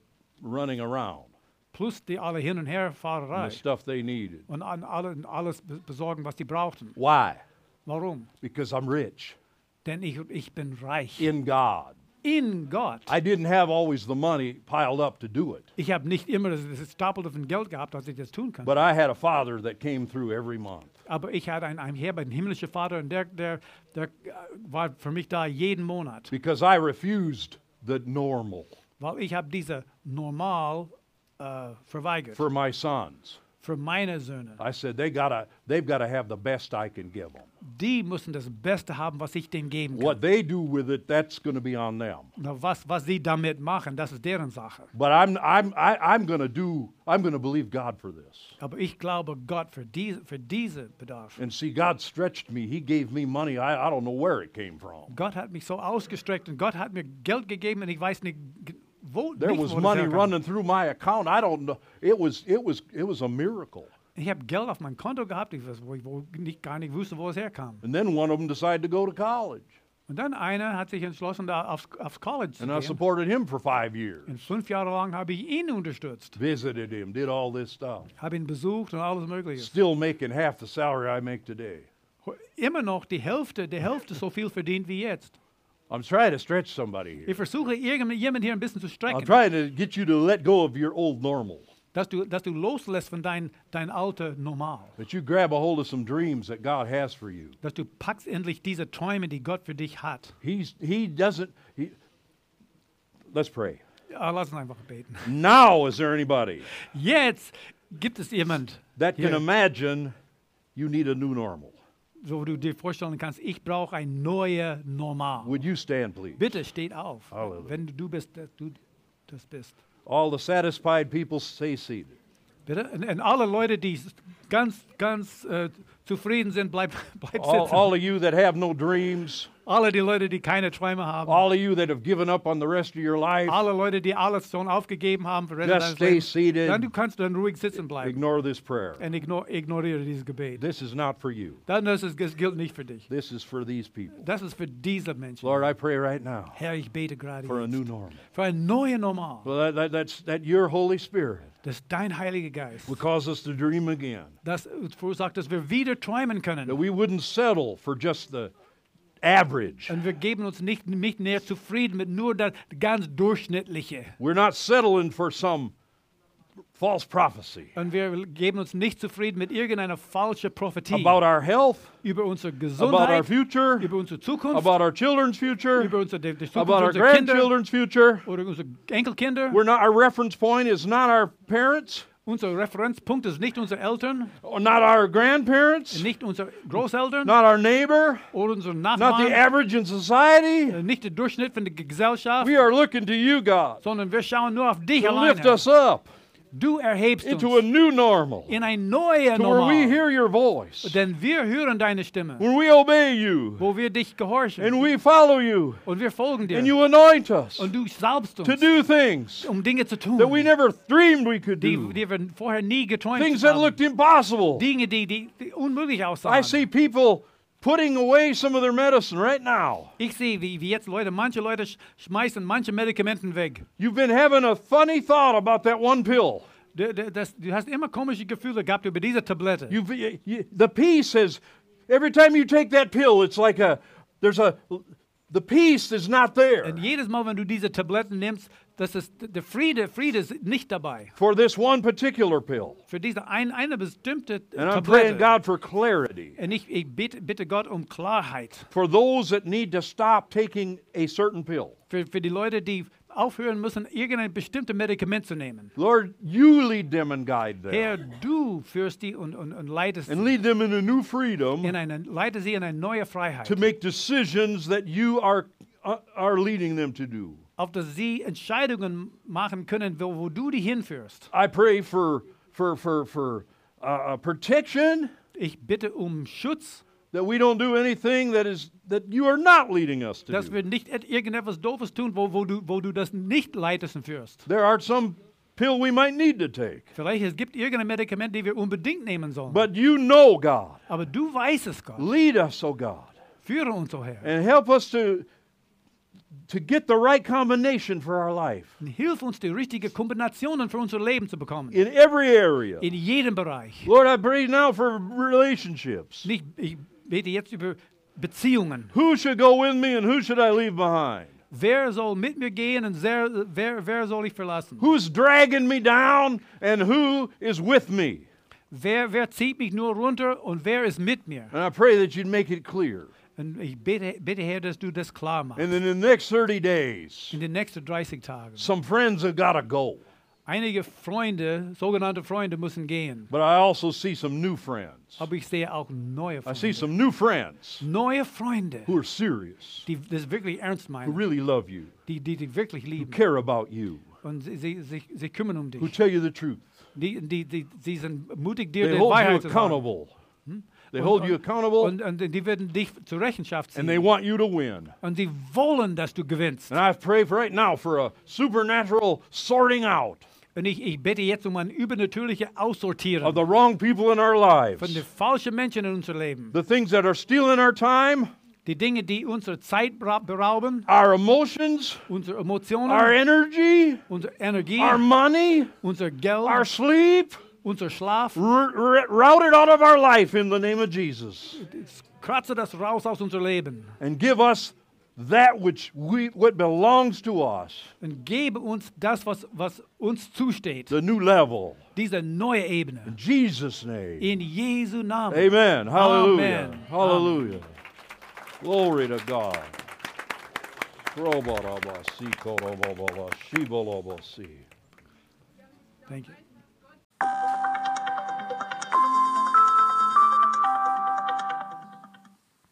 running around plus die alle hin und her and Fahrerei the stuff they needed. und alles besorgen, was die brauchten. Why? Warum? Because I'm rich Denn ich bin reich in God. in Gott. I didn't have always the money piled up to do it, Ich habe nicht immer das Stapel von Geld gehabt, dass ich das tun kann. but I had a Father that came through every month. Aber ich hatte einen Herr, einen himmlischen Vater, und der war für mich da jeden Monat. Because I refused the normal Weil ich habe diese Normal verweigert for my sons. für meine Söhne. I said they've got to have the best I can give them. Die müssen das Beste haben, was ich denen geben kann. What they do with it, that's going to be on them. Na, was sie damit machen, das ist deren Sache. But I'm going to believe God for this. Aber ich glaube Gott für diese Bedarf. And see, God stretched me. He gave me money. I don't know where it came from. Gott hat mich so ausgestreckt und Gott hat mir Geld gegeben und ich weiß nicht, wo. There nicht, was wo das money herkam. running through my account. I don't know. It was a miracle. Ich habe Geld auf meinem Konto gehabt, wo ich gar nicht wusste, wo es herkam. And then one of them decided to go to college. Und dann einer hat sich entschlossen, da aufs College zu And I gehen. supported him for 5 years. Und 5 Jahre lang habe ich ihn unterstützt. Visited him, did all this stuff. Habe ihn besucht und alles Mögliche. Still making half the salary I make today. Immer noch die Hälfte so viel verdient wie jetzt. I'm trying to stretch somebody here. Ich versuche jemand hier ein bisschen zu I'm strecken, trying to get you to let go of your old normal. dass du loslässt von dein alte Normal. That you grab a hold of some dreams that God has for you. Dass du packst endlich diese Träume, die Gott für dich hat. Let's pray. Ja, lass uns einfach beten. Now, is there anybody Jetzt gibt es jemand, that can hier, imagine you need a new normal? so du dir vorstellen kannst, ich brauche ein neues Normal. Would you stand, please? Bitte steht auf, Halleluja. wenn du bist, du das bist. All the satisfied people stay seated. Bitte? Und alle Leute, die ganz zufrieden sind, bleib sitzen. All of you that have no dreams, Alle die Leute, die keine Träume haben. all of you that have given up on the rest of your life, Alle Leute, die alles schon aufgegeben haben für just deines stay Lebens. seated. Dann du kannst dann ruhig sitzen bleiben Ignore this prayer. und ignoriere dieses Gebet. This is not for you. Das gilt nicht für dich. This is for these people. Das ist für diese Menschen. Lord, I pray right now Herr, ich bete gerade for a new jetzt normal. für ein neues Normal. Well, that's your Holy Spirit Das ist dein Heiliger Geist. will cause us to dream again. Das verursacht, dass wir wieder träumen können. That we wouldn't settle for just the average. Und wir geben uns nicht mehr zufrieden mit nur das ganz Durchschnittliche. We're not settling for some false prophecy Und wir geben uns nicht zufrieden mit irgendeiner falschen Prophetie about our health, über unsere about our Gesundheit, future, über unsere Zukunft, about our children's future, über die Zukunft about our unserer Kinder grandchildren's future. oder unsere Enkelkinder. Our reference point is not our parents, Unser Referenzpunkt ist nicht unsere Eltern, or not our grandparents, nicht unsere Großeltern not our neighbor, oder unsere not the Nachbarn, average in society. nicht der Durchschnitt von der Gesellschaft, We are looking to you, God, sondern wir schauen nur auf dich to lift alleine. us up Du erhebst into a uns new normal, in ein neues to where we Normal, hear your voice, denn wir hören deine Stimme, when we obey you, wo wir dich gehorchen and we follow you, und wir folgen dir and you anoint us und du salbst to uns, do things Dinge zu tun, that we never dreamed we could die do, wir vorher nie geträumt things that haben. looked impossible. Dinge, die unmöglich I aussahen. see people putting away some of their medicine right now. Ich sehe, wie jetzt manche Leute schmeißen manche Medikamenten weg. You've been having a funny thought about that one pill. Du hast immer komische Gefühle gehabt über diese Tablette. The peace is, every time you take that pill, it's like the peace is not there Und jedes Mal, wenn du diese Tabletten nimmst, der Friede ist nicht dabei. for this one particular pill. Für diese eine bestimmte And I'm praying Tablette. God for clarity Und ich bitte Gott um Klarheit. for those that need to stop taking a certain pill. Für die Leute, die aufhören müssen, irgendein bestimmtes Medikament zu nehmen. Lord, you lead them and guide them. Herr, du führst die und leitest And lead them in a new freedom leite sie in eine neue Freiheit, to make decisions that you are leading them to do. auf dass sie Entscheidungen machen können, wo du die hinführst. I pray for protection, Ich bitte um Schutz, that we don't do anything that you are not leading us to dass do. wir nicht irgendetwas Doofes tun, wo du das nicht leitest und führst. There are some pill we might need to take. Vielleicht es gibt irgendein Medikament, die wir unbedingt nehmen sollen. But you know, God. Aber du weißt es, Gott. Lead us, oh God. Führe uns, o Herr. And help us to to get the right combination for our life Und hilf uns, die richtige Kombinationen für unser Leben zu bekommen. in every area. In jedem Bereich. Lord, I pray now for relationships. Ich bete jetzt über Beziehungen. Who should go with me and who should I leave behind? Wer soll mit mir gehen und wer soll ich verlassen? Who's dragging me down and who is with me? Wer zieht mich nur runter und wer ist mit mir? And I pray that you'd make it clear. Und ich bitte Herr, dass du das klar machst. And in the next 30 days, In den nächsten 30 Tagen. some friends have got to go. Einige Freunde, sogenannte Freunde, müssen gehen. But I also see some new friends. Aber ich sehe auch neue I see Freunde. some new friends Neue Freunde, who are serious, die das wirklich ernst who meinen. really love you, Die wirklich who lieben. care about you, Und sie kümmern um who dich. tell you the truth. Sie sind mutig, dir They die hold you Wahrheit zu sagen. accountable. They hold you accountable Und die werden dich zur Rechenschaft and they ziehen. want you to win. Und sie wollen, dass du gewinnst. And I pray right now for a supernatural sorting out Und ich bete jetzt um ein übernatürliches of Aussortieren the wrong people in our von den lives, falschen Menschen in unser Leben. the things that are stealing our time, Die Dinge, die unsere Zeit berauben, our emotions, unsere our Emotionen, energy, unsere Energie, our money, unser Geld, our sleep, unser Schlaf. routed out of our life in the name of Jesus. Kratze das raus aus unser Leben And give us that what belongs to us, und gebe uns das, was uns zusteht. the new level. Diese neue Ebene. In Jesus' name. In Jesu Namen. Amen. Hallelujah. Amen. Hallelujah. Glory to God. Thank you.